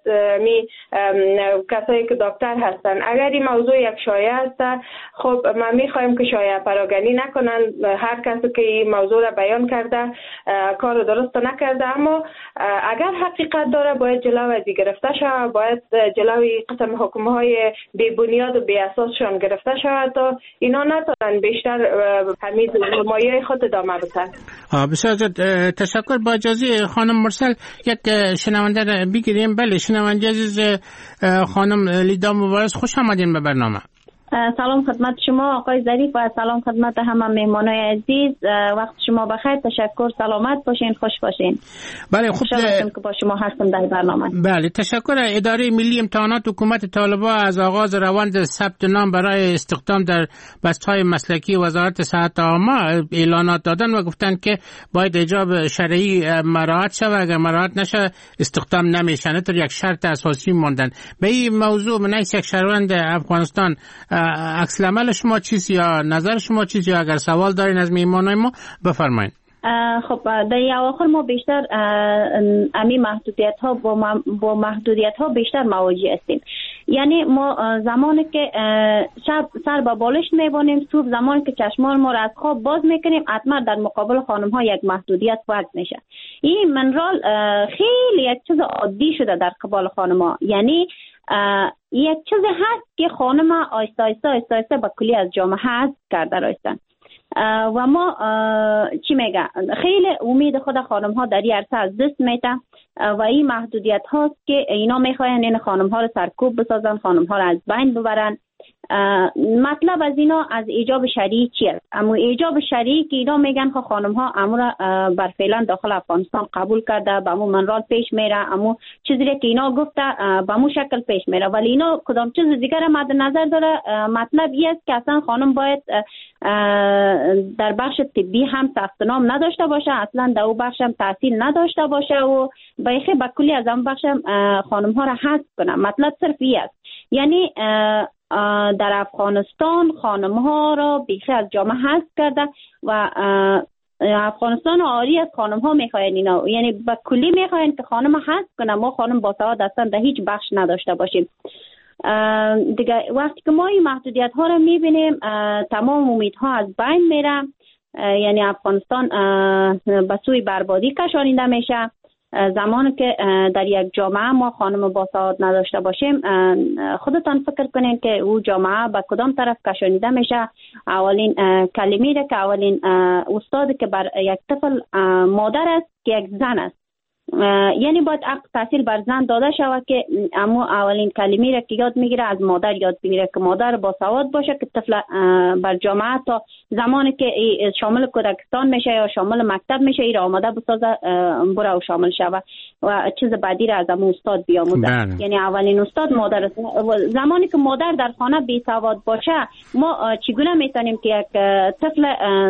کسایی که دکتر هستن اگر این موضوع یک شایعه است، خب ما میخوایم که شایعه پراگنی نکنن. هر کسی که این موضوع را بیان کرده کار درست نکرده، اما اگر حقیقت داره باید جلو ازی گرفته شود، باید جلوی قسم حکومه های بی بنیاد و بی اساسشان گرفته شود تا اینا نتونن بیشتر همین مایه خود ادامه بدن. بسیار تشکر. با اجازه خانم مرسل یک شنونده بگیریم. بله شنونده عزیز خانم لیدا مبارز، خوش آمدین به برنامه. سلام خدمت شما آقای ظریف و سلام خدمت همه مهمانای عزیز. وقت شما بخیر، تشکر، سلامت باشین، خوش باشین. بله خوب که با شما هستم در برنامه. بله تشکر. اداره ملی امتحانات حکومت طالبان از آغاز روند ثبت نام برای استخدام در بسته‌های مسلکی وزارت صحت عامه اعلانات دادن و گفتند که باید حجاب شرعی مراعات شود، اگر مراعات نشه استخدام نمیشن. تا یک شرط اساسی ماندن. به این موضوع من یک شهروند افغانستان عکس العمل شما چیست یا نظر شما چیست یا اگر سوال دارین از میهمانای ما بفرمایید. خب در اواخر ما بیشتر امی محدودیت ها با محدودیت ها بیشتر مواجه هستیم. یعنی ما زمانی که شب سر با بالشت میبانیم، صبح زمانی که چشمان ما را از خواب باز میکنیم حتما در مقابل خانم ها یک محدودیت وضع میشه. این منرال خیلی یک چیز عادی شده در قبال خانم ها. یعنی یک چیز هست که خانم آیسته آیسته به کلی از جامعه حذف کرده رایستن و ما چی میگه خیلی امید خود خانم ها در این عرصه از دست میته و این محدودیت هاست که اینا میخواین این خانم ها رو سرکوب بسازن، خانم ها رو از بین ببرن. مطلب از اینا از ایجاب شرعی چیه؟ اما ایجاب شرعی که اینا میگن خب خانم ها امور بر فعلا داخل افغانستان قبول کرده، به امو منرال پیش میره، اما چیزی که اینا گفته به امو شکل پیش میره، ولی اینا کدام چیز دیگر مد نظر داره. مطلب این است که اصلا خانم باید در بخش طبی هم ثبت نام نداشته باشه، اصلا در اون بخش هم تحصیل نداشته باشه و بیخی به کلی از اون بخش خانم ها را حذف کنه. مطلب صرف این است. یعنی در افغانستان خانم ها را بیخی از جامعه حذف کرده و افغانستان آری از خانم ها میخواین اینا، یعنی به کلی میخواین که خانم حذف کنه. ما خانم با سواد اصلا در هیچ بخش نداشته باشیم. دیگه وقتی که ما این محدودیت ها را میبینیم تمام امیدها از بین میره، یعنی افغانستان به سوی بربادی کشانیده میشه. زمانی که در یک جامعه ما خانم با سواد نداشته باشیم خودتان فکر کنین که او جامعه به کدام طرف کشانیده میشه. اولین کلمه که اولین استاد که بر یک طفل مادر است که یک زن است. یعنی باید عقل تحصیل بر زن داده شود که اما اولین کلمه را که یاد میگیره از مادر یاد بگیره که مادر با سواد باشه که طفل بر جامعه تا زمانی که شامل کودکستان میشه یا شامل مکتب میشه ای را آماده بسازه بره و شامل شود و چیز بعدی را از امو استاد بیاموزه. یعنی اولین استاد مادر. زمانی که مادر در خانه بی سواد باشه ما چگونه میتونیم که یک طفل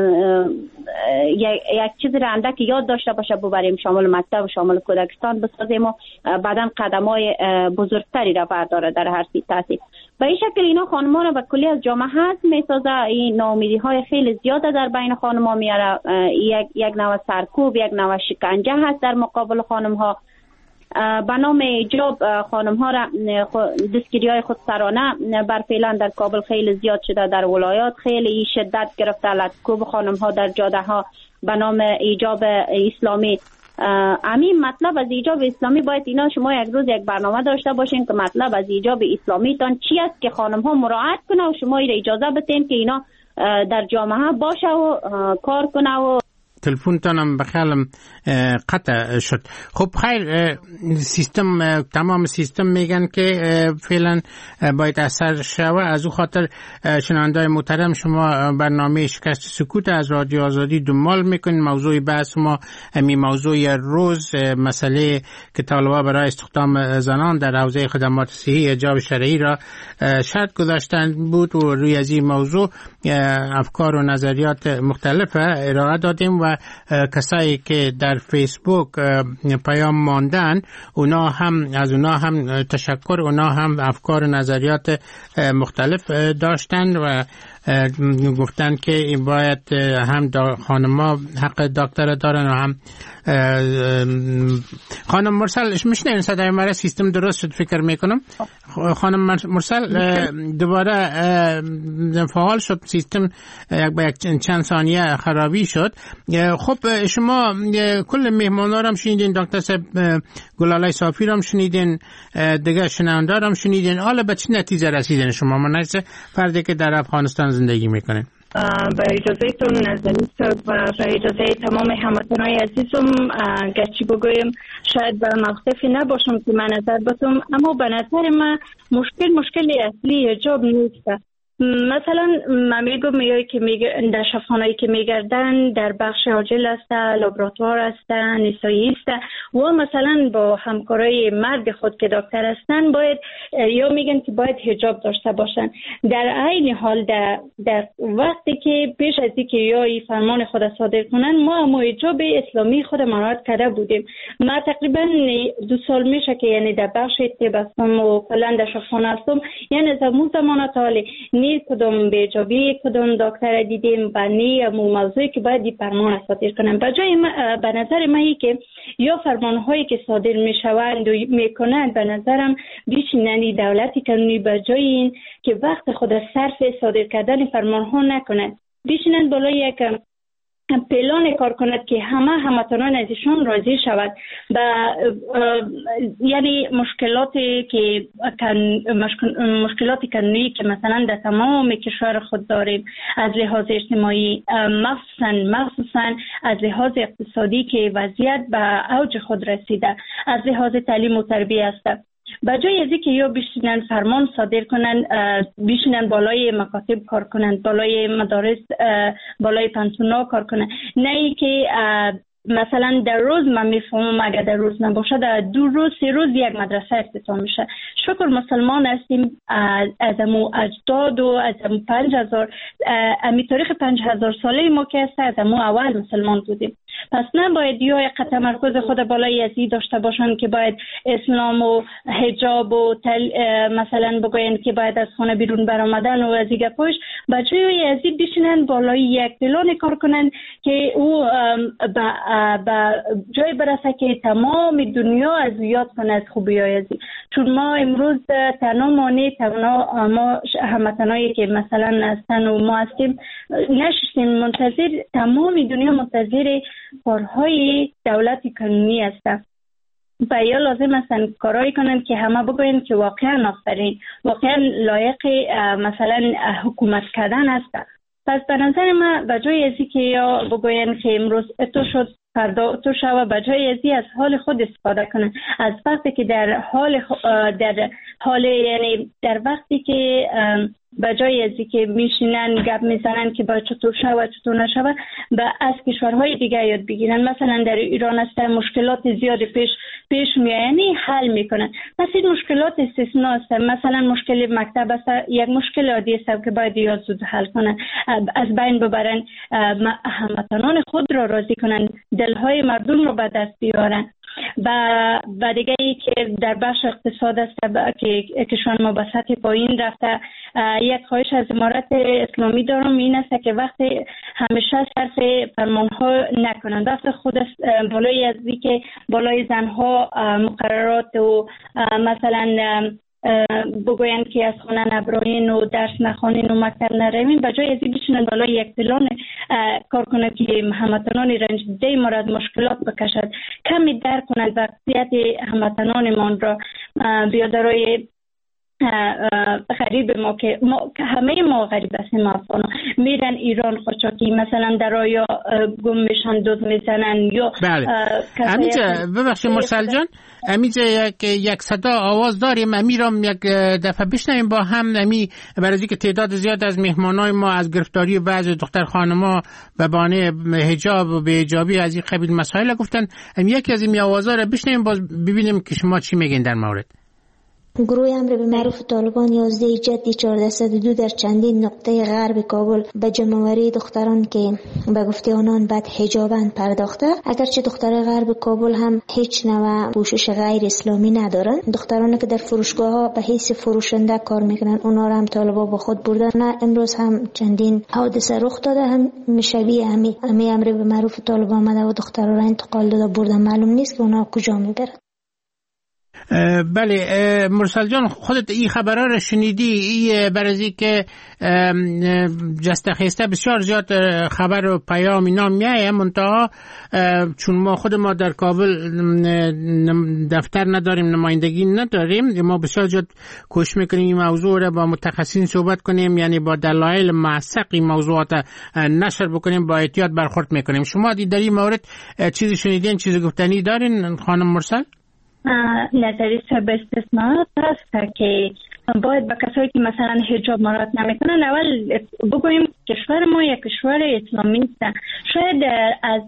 یک چیز را اندک یاد داشته باشه ببریم شامل مکتب و شامل کودکستان بسازیم و بعداً قدم‌های بزرگتری را برداره در هر تحصیل. به این شکل اینا خانم‌ها را به کلی از جامعه حذف می‌سازه. این ناامیدی‌های خیلی زیاده در بین خانم‌ها میاره. یک نوع سرکوب، یک نوع شکنجه هست در مقابل خانم‌ها. به نام ایجاب خانم‌ها را دستگیری‌های خودسرانه بر فعلا در کابل خیلی زیاد شده، در ولایات خیلی شدت گرفته. لطکوب خانم‌ها در جاده‌ها به نام ایجاب اسلامی. همین مطلب از ایجاب اسلامی باید اینا شما یک روز یک برنامه داشته باشین که مطلب از ایجاب اسلامی تان چی است که خانم ها مراعات کنه و شما ایره اجازه بتین که اینا در جامعه باشه و کار کنه. و تلفنتانم بخیالم قطع شد. خب خیر، سیستم تمام سیستم میگن که فعلا باید اثر شوه. از او خاطر شنونده‌های محترم شما برنامه شکست سکوت از رادیو آزادی دنبال میکنین. موضوع بحث ما همین موضوع روز مسئله که طالبان برای استخدام زنان در حوزه خدمات صحی حجاب شرعی را شرط گذاشتن بود و روی از این موضوع افکار و نظریات مختلف ارائه دادیم و کسایی که در فیسبوک پیام ماندن اونا هم تشکر، اونا هم افکار و نظریات مختلف داشتن و گفتن که باید هم خانم‌ها حق دکتر دارن و هم خانم مرسل میشنین صدای مرا؟ سیستم درست شد فکر میکنم. خانم مرسل دوباره فعال شد سیستم، یک چند ثانیه خرابی شد. خب شما کل مهمانا رو هم شنیدین، دکتر صاحب گلالای صافی رو هم شنیدین، دیگه شنونده رو هم شنیدین. حالا به چه نتیجه رسیدین شما مناسب فردی که در افغانستان زندگی میکنین؟ با اجازه تون نازنین صاحب و با اجازه تمام هموطنان عزیزم گرچه بگویم شاید به موقفی نباشم که من نظر بدم، اما به نظر من مشکل اصلی حجاب نیست. مثلا من میگم که در شفاخانه‌ای که میگردن در بخش عاجل است، لابراتوار است، نسایی است و مثلا با همکارای مرد خود که دکتر هستن باید یا میگن که باید حجاب داشته باشن. در عین حال در وقتی که پیش از اینکه یا این فرمان خود صادر کنن ما حجاب اسلامی خود مراعات کرده بودیم. ما تقریبا 2 سال میشه که یعنی در بخش طب هستم و کلا در شفاخانه هستم، یعنی از اون زمان تا کدوم بیجابی کدوم دکتر دیدیم و نی موضوعی که باید این فرمان صادر کنن. به نظر من که یا فرمان هایی که صادر میشوند و میکنند به نظرم بیشیننی دولتی کنونی به جای این که وقت خود صرف صادر کردن فرمان ها نکنند بیشینند بالای یک پلان کار کند که هموطنان ازشون راضی شود و یعنی مشکلات قانونی که مثلا در تمام کشور خود داریم از لحاظ اجتماعی مخصوصا از لحاظ اقتصادی که وضعیت به اوج خود رسیده، از لحاظ تعلیم و تربیت است. بجای از اینکه یا بشینن فرمان صادر کنن بشینن بالای مکاتب کار کنن، بالای مدارس بالای پانتونا کار کنن، نه ای که مثلا در روز من میفهمم اگر در روز نباشه در 2 روز 3 روز یک مدرسه افتتاح میشه. شکر مسلمان هستیم از امو اجداد و از امو 5000 امی تاریخ 5000 ساله ما که هست از امو اول مسلمان بودیم. پس نباید یا تمرکز خود بالای ازی داشته باشن که باید اسلام و حجاب و مثلا بگوین که باید از خانه بیرون برآمدن و از این گپاش، بجای ازی بشینن بالای یک پلان کار کنن که او با جای برسه که تمام دنیا از یاد کنه از خوبی های ازی. چون ما امروز تنها ما هموطنایی که مثلا هستن و ما هستیم نشستیم منتظر، تمام دنیا منتظر کارهای دولت قانونی هستند و یا لازم هستن کارایی کنن که همه بگوین که واقعا آفرین، واقعا لایق مثلا حکومت کردن هستن. پس به نظر من بجای ازی که یا بگوین که امروز اتو شد پرداخت شود به جای ازی از حال خود استفاده کنن. از وقتی که در حال یعنی در وقتی که به جای ازی که میشینن گپ میزنن که با چطور شود چطور نشود از کشورهای دیگه یاد بگیرن. مثلا در ایران است مشکلات زیادی پیش میاد یعنی حل میکنن. مثلا مشکلات استثناء است، مثلا مشکل مکتب است یک مشکل عادی است که باید یا زود حل کنن، از بین ببرن، هموطنان خود را راضی کنن، دلهای مردم را به دست بیارن. و دیگه ای که در بخش اقتصاد است که کشور ما به سطح پایین رفته، یک خواهش از امارت اسلامی دارم این است که وقتی همیشه صرف فرمانها نکنند، وقت خود بالای از که بالای زنها مقررات و مثلا بگویند که از خانه نبرایین و درس نخوانین و مکتب نروین، به جای ازی بشینن بالای یک پلان کار کنند که هموطنان رنج دیده مورد مشکلات بکشد، کمی درک کنند وضعیت هموطنانمان را بیادرای غریب ما که همه ما غریب هستیم. افغان میرن ایران قاچاقی مثلا در آیا گم میشن، دزد میزنن یا بله. امیجا ببخشید مرسل جان، امیجا یک صدا آواز داریم، امیرام یک دفعه بشنویم با هم. امی برای اینکه تعداد زیاد از مهمانای ما از گرفتاری بعضی دختر خانما به بهانه حجاب و بی‌حجابی از این قبیل مسائل گفتن، یکی از این آوازا رو بشنویم باز ببینیم که شما چی میگین در مورد. گروه امر به معروف طالبان 11 جدی 1402 در چندین نقطه غرب کابل به جمع‌آوری دختران که به گفته آنان بد حجابند پرداخته. اگرچه دختران غرب کابل هم هیچ نوع پوشش غیر اسلامی ندارند، دخترانی که در فروشگاه ها به حیث فروشنده کار میکنن اونا را هم طالبا با خود بردن. امروز هم چندین حادثه رخ داده، هم شبیه همین امر به معروف طالبان آمده و دختران را انتقال داده بردن. معلوم نیست که اونا کجا میبرن. بله مرسل جان، خودت این خبرها رو شنیدی؟ این برازی که جسته خیسته بسیار زیاد خبر و پیام اینا میایه، منتها چون ما خود ما در کابل دفتر نداریم، نمایندگی نداریم، ما بسیار زیاد کوشش میکنیم این موضوع رو با متخصصین صحبت کنیم، یعنی با دلایل موثق این موضوعات نشر بکنیم، با احتیاط برخورد میکنیم. شما در این مورد چیزی شنیدین، چیزی گفتنی دارین خانم مرسل؟ نظری به استثناءات هست که باید به کسایی که مثلا حجاب مراعات نمیکنن اول بگوییم کشور ما یک کشور اسلامی است. شاید از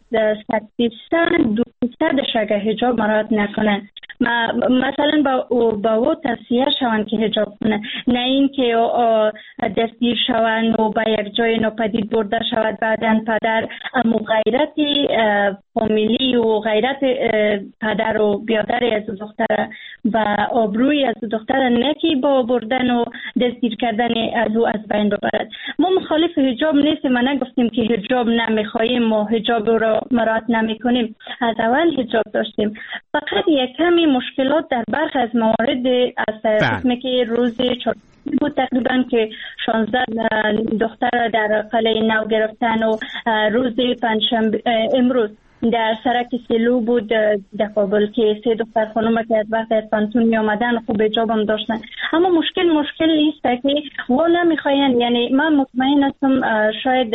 100% اگر حجاب مراعات نکنن مثلا با او توصیه شوند که حجاب کنن، نه این که دستگیر شوند و به یک جای ناپدید برده شود، بعداً پدر امو غیرت فامیلی و غیرت پدر و بیادر از دختر و آبروی از دختر نکی با بردن و دستگیر کردن از او از بین ببرد. ما مخالف حجاب نیستیم، ما نگفتیم که حجاب نمیخواهیم و حجاب را مراعات نمیکنیم، از اول حجاب داشتیم. فقط یک کمی مشکلات در برخی از موارد از قسمی که روزی بود تقریبا که 16 دختر در قلعه نو گرفتن و روزی پنجشنبه امروز در سرک سلو بود در کابل که 3 دختر خانم که از وقت از پانتون می آمدن خوب حجاب هم داشتن، اما مشکل نیست که و نمیخواین. یعنی من مطمئن هستم شاید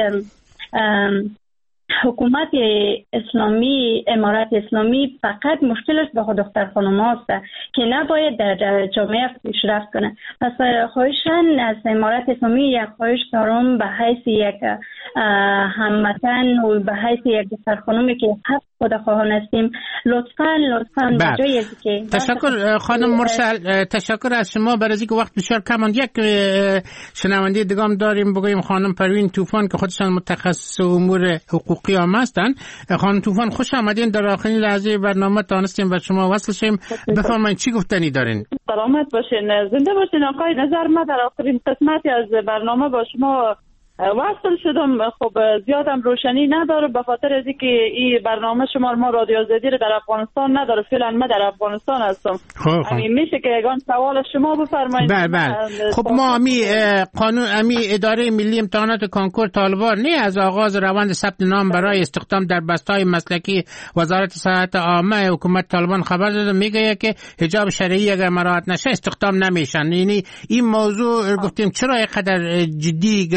حکومت اسلامی، امارت اسلامی فقط مشکلش با دختر خانم هاست که نباید در جامعه پیشرفت کنه. پس خواهشاً از امارت اسلامی یک خواهش دارم به حیث یک هموطن و به حیث یک دختر خانومی که حق خود خواهان هستیم، لطفاً بجای از که تشکر خانم مرسل، تشکر از شما. برای اینکه وقت بسیار کم است، یک شنونده دیگه هم داریم، بگویم خانم پروین طوفان که خودشان متخصص امور حقوقی هم هستن. خانم طوفان خوش آمدین، در آخرین لحظه برنامه تانستیم و شما وصل شیم. بفرمایید چی گفتنی دارین؟ سلامت باشین، زنده باشین آقای نظر. ما در آخرین قسمتی از برنامه با شما وصل شدم. خب زیادم روشنی نداره به خاطر از اینکه این برنامه شما ما رادیو آزادی رو در افغانستان نداره. فعلا من در افغانستان هستم. همین میشه که یگان سوال شما بفرمایید. بله. خب ما قانون اداره ملی امتحانات کنکور طالبان نه از آغاز روند ثبت نام برای استخدام در بسته‌های مسلکی وزارت صحت عامه حکومت طالبان خبر داده، میگه که حجاب شرعی اگر مراعات نشه استخدام نمیشن. یعنی این موضوع گفتیم چرا اینقدر جدی گرفته شده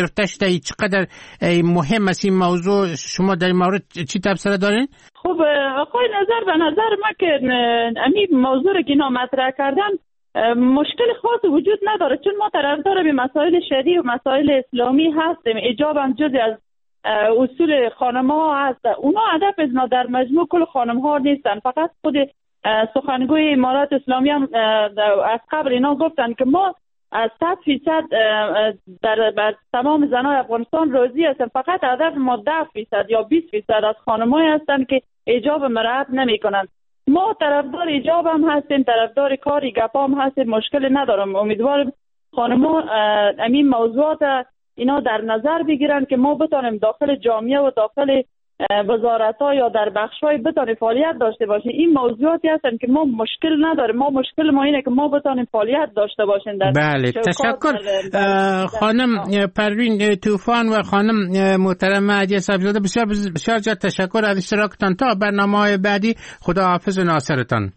چقدر مهم است این موضوع؟ شما در این مورد چی تبصره دارین؟ خب آقای نظر به نظر ما که امی موضوع که اینا مطرح کردن مشکل خاص وجود نداره، چون ما طرفدار به مسائل شرعی و مسائل اسلامی هستیم. حجاب هم جزء از اصول خانم‌ها هست. اونا هدف از ما در مجموع کل خانم‌ها نیستن، فقط خود سخنگوی امارات اسلامی هم از قبل اینا گفتن که ما 100% در تمام زنای افغانستان راضی هستن، فقط هدف ما 10% یا 20% از خانم‌های هستن که حجاب مراعات نمی‌کنن. ما طرفدار حجاب هم هستیم، طرفدار کاری گپا هم هستیم، مشکل ندارم. امیدوارم خانم‌ها همین موضوعات اینا در نظر بگیرن که ما بتونیم داخل جامعه و داخل وزارت‌ها یا در بخش‌های بتونیم فعالیت داشته باشیم. این موضوعاتی هستن که ما مشکل نداریم. ما مشکل ما اینه که ما بتونیم فعالیت داشته باشیم. بله، تشکر. خانم پروین طوفان و خانم محترم عدیه صبزاده، بسیار جا تشکر از اشتراکتان. تا برنامه‌های بعدی، خدا حافظ و ناصرتان.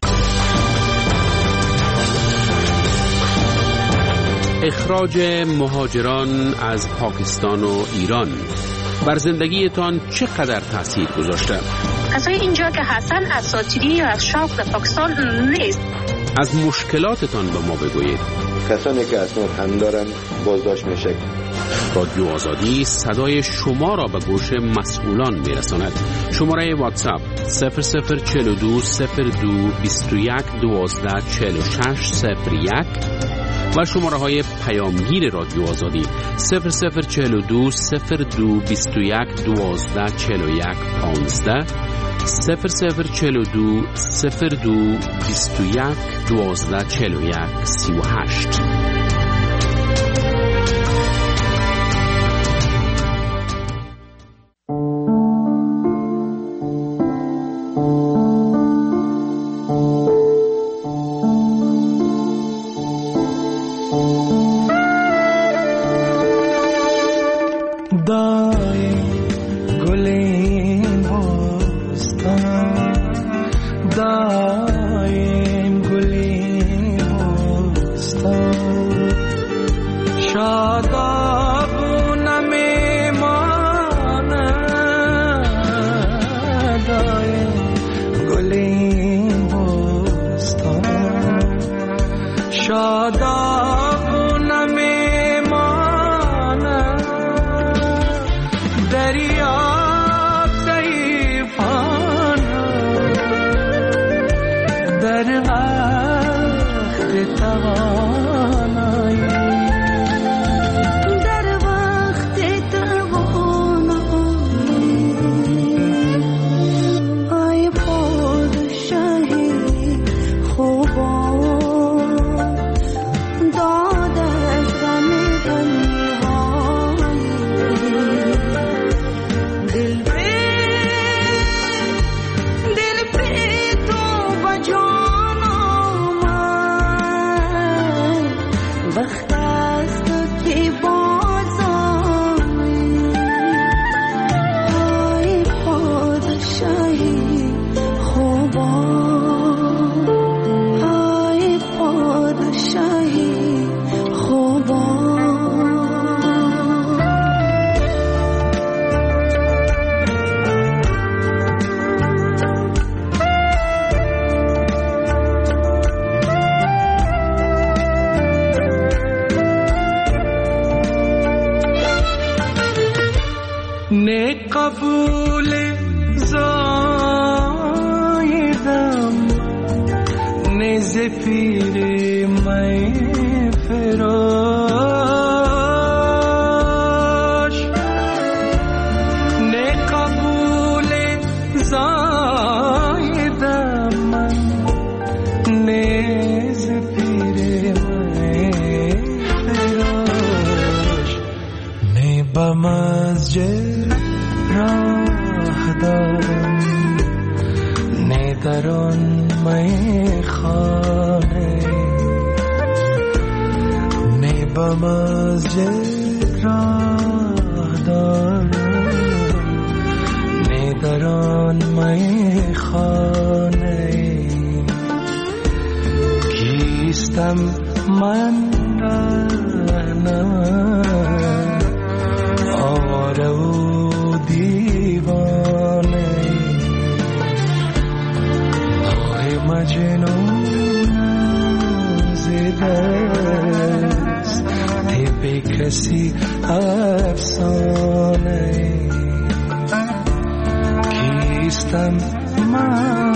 اخراج مهاجران از پاکستان و ایران بر زندگیتان چقدر تأثیر گذاشته؟ کسای اینجا که هستن اساطیری یا از شوق به پاکستان نیست. از مشکلاتتان به ما بگویید. کسانی که اسناد هم دارن بازداشت میشه. رادیو آزادی صدای شما را به گوش مسئولان میرساند. شماره واتساپ 0042 02 21 12 46 01 و شماره های پیامگیر رادیو آزادی 0042 02 21 12 41 15 0042 02 21 12 41 38. آواره و دیوانه آه مجنون زدست به کسی افسانه کیستم من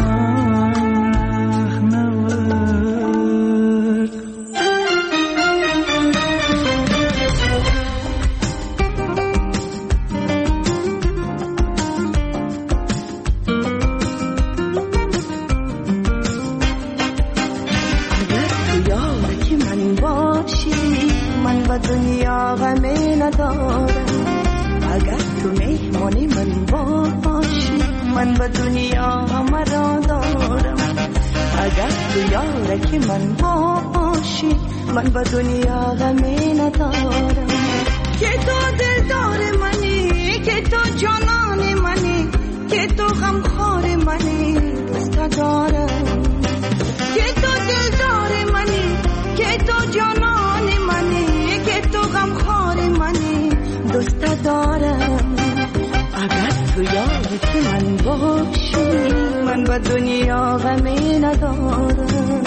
دنیا غمی ندارم اگر تو مهمانی من باشی من به دنیا غم را دارم اگر تو یارکی من باشی من به دنیا غمی ندارم که تو دلدار منی که تو جانان منی که تو غمخوار منی دوست دارم که تو دلدار منی که تو جانان منی که تو غمخوار منی دوست دارم اگر تو یادت من باشی من به دنیا غمی ندارم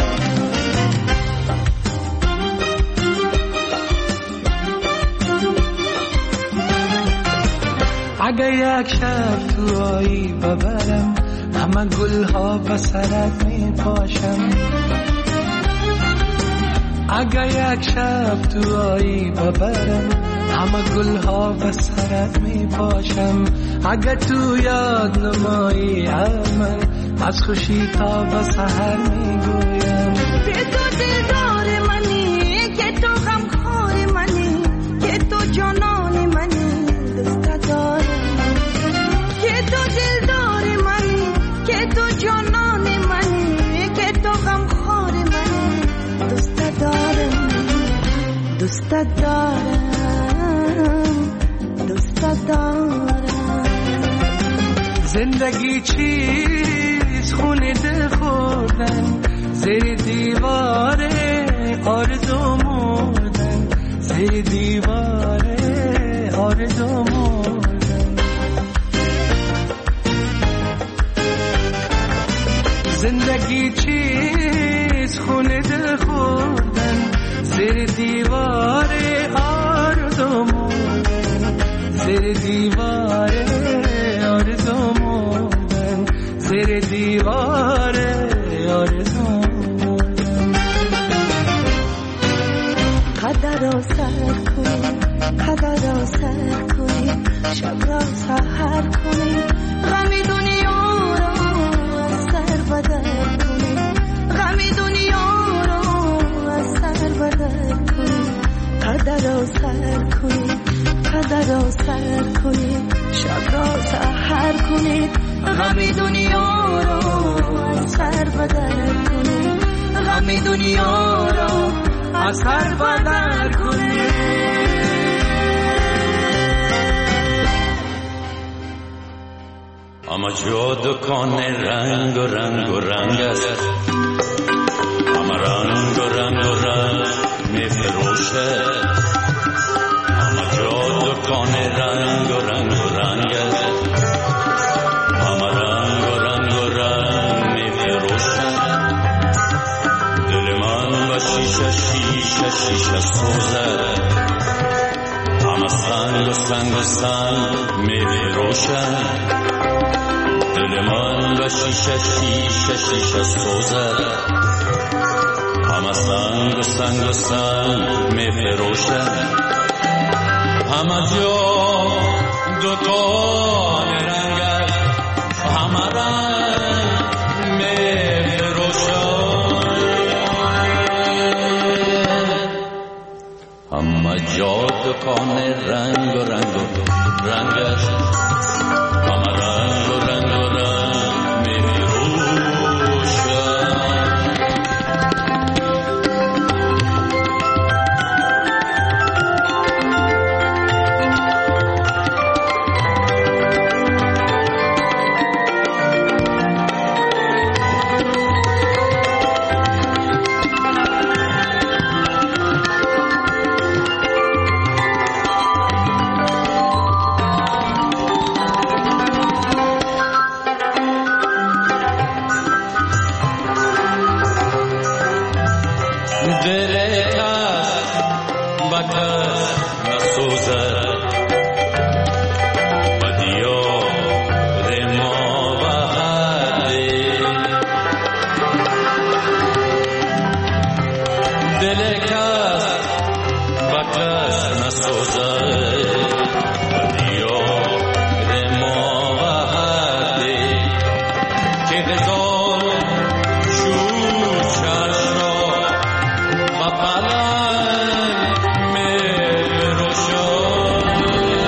اگر یک شب تو آیی ببرم همه گلها به سرت می پاشم اگر یک شب تو آیی ببرم همه گلها به سرت می پاشم اگر تو یاد نمایی من از خوشی تا به سحر می گویم که تو دلدار منی که تو غمخوار منی که تو جانان منی دوست دارم که تو دلدار منی که تو جانان منی که تو غمخوار منی دوست دارم دوست دارم دوست دارم زندگی چیز خونه دل خوردن زیر دیواره آرزو مردن زیر دیواره آرزو مردن زندگی چیز خونه دل خوردن زیر دیواره آرزو مردن زیر دیواره آرزو مردن زیر دیواره آرزو مردن قدر را سر کنی قدر را سر کنی شب را سحر کنی غمی دنیا را از سر بدر کنی غمی دنیا را از سر بدر کنی قدر را سر کنی قدر را سر کنی شب را سحر کنی غمی دنیا را از سر بدر کنی غمی دنیا را از سر بدر کنی اما جا دکان رنگ و رنگ و رنگ است اما رنگ و رنگ و رنگ می فروشه اما جا دکان رنگ و رنگ و رنگ است اما رنگ و رنگ و رنگ می فروشه دل من و شیشه شیشه شیشه سوزه اما سنگ و سنگ و سنگ می فروشه دل من و شیشه شیشه شیشه سوزه همه سنگ و سنگ و سنگ می فروشه همه جا دکان رنگ همه رنگ می فروشه همه جا دکان رنگ و رنگ و رنگ همه رنگ و رنگ و رنگ می فروشه دل کس با کس نسوزد و دیار ما بهده دل کس با کس نسوزد و دیار ما بهده که هزار شور چشم و پلنگ مهر روشن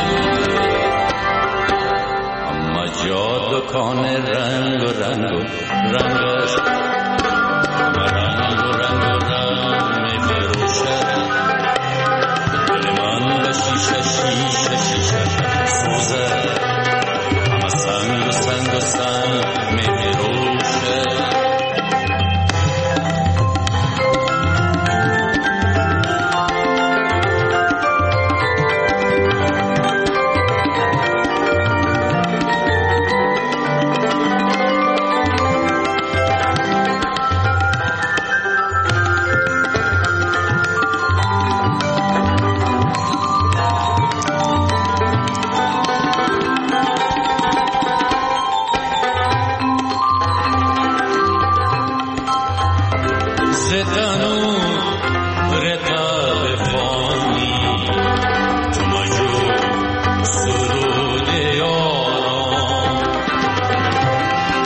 اما جا دکان رنگ و رنگ و رنگش همه رنگ و رنگ و رنگ می‌فروشد دل من به شیشه شیشه شیشه سوزد همه سنگ و سنگ و سنگ می‌فروشد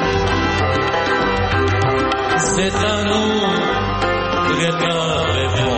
ستنو رکاب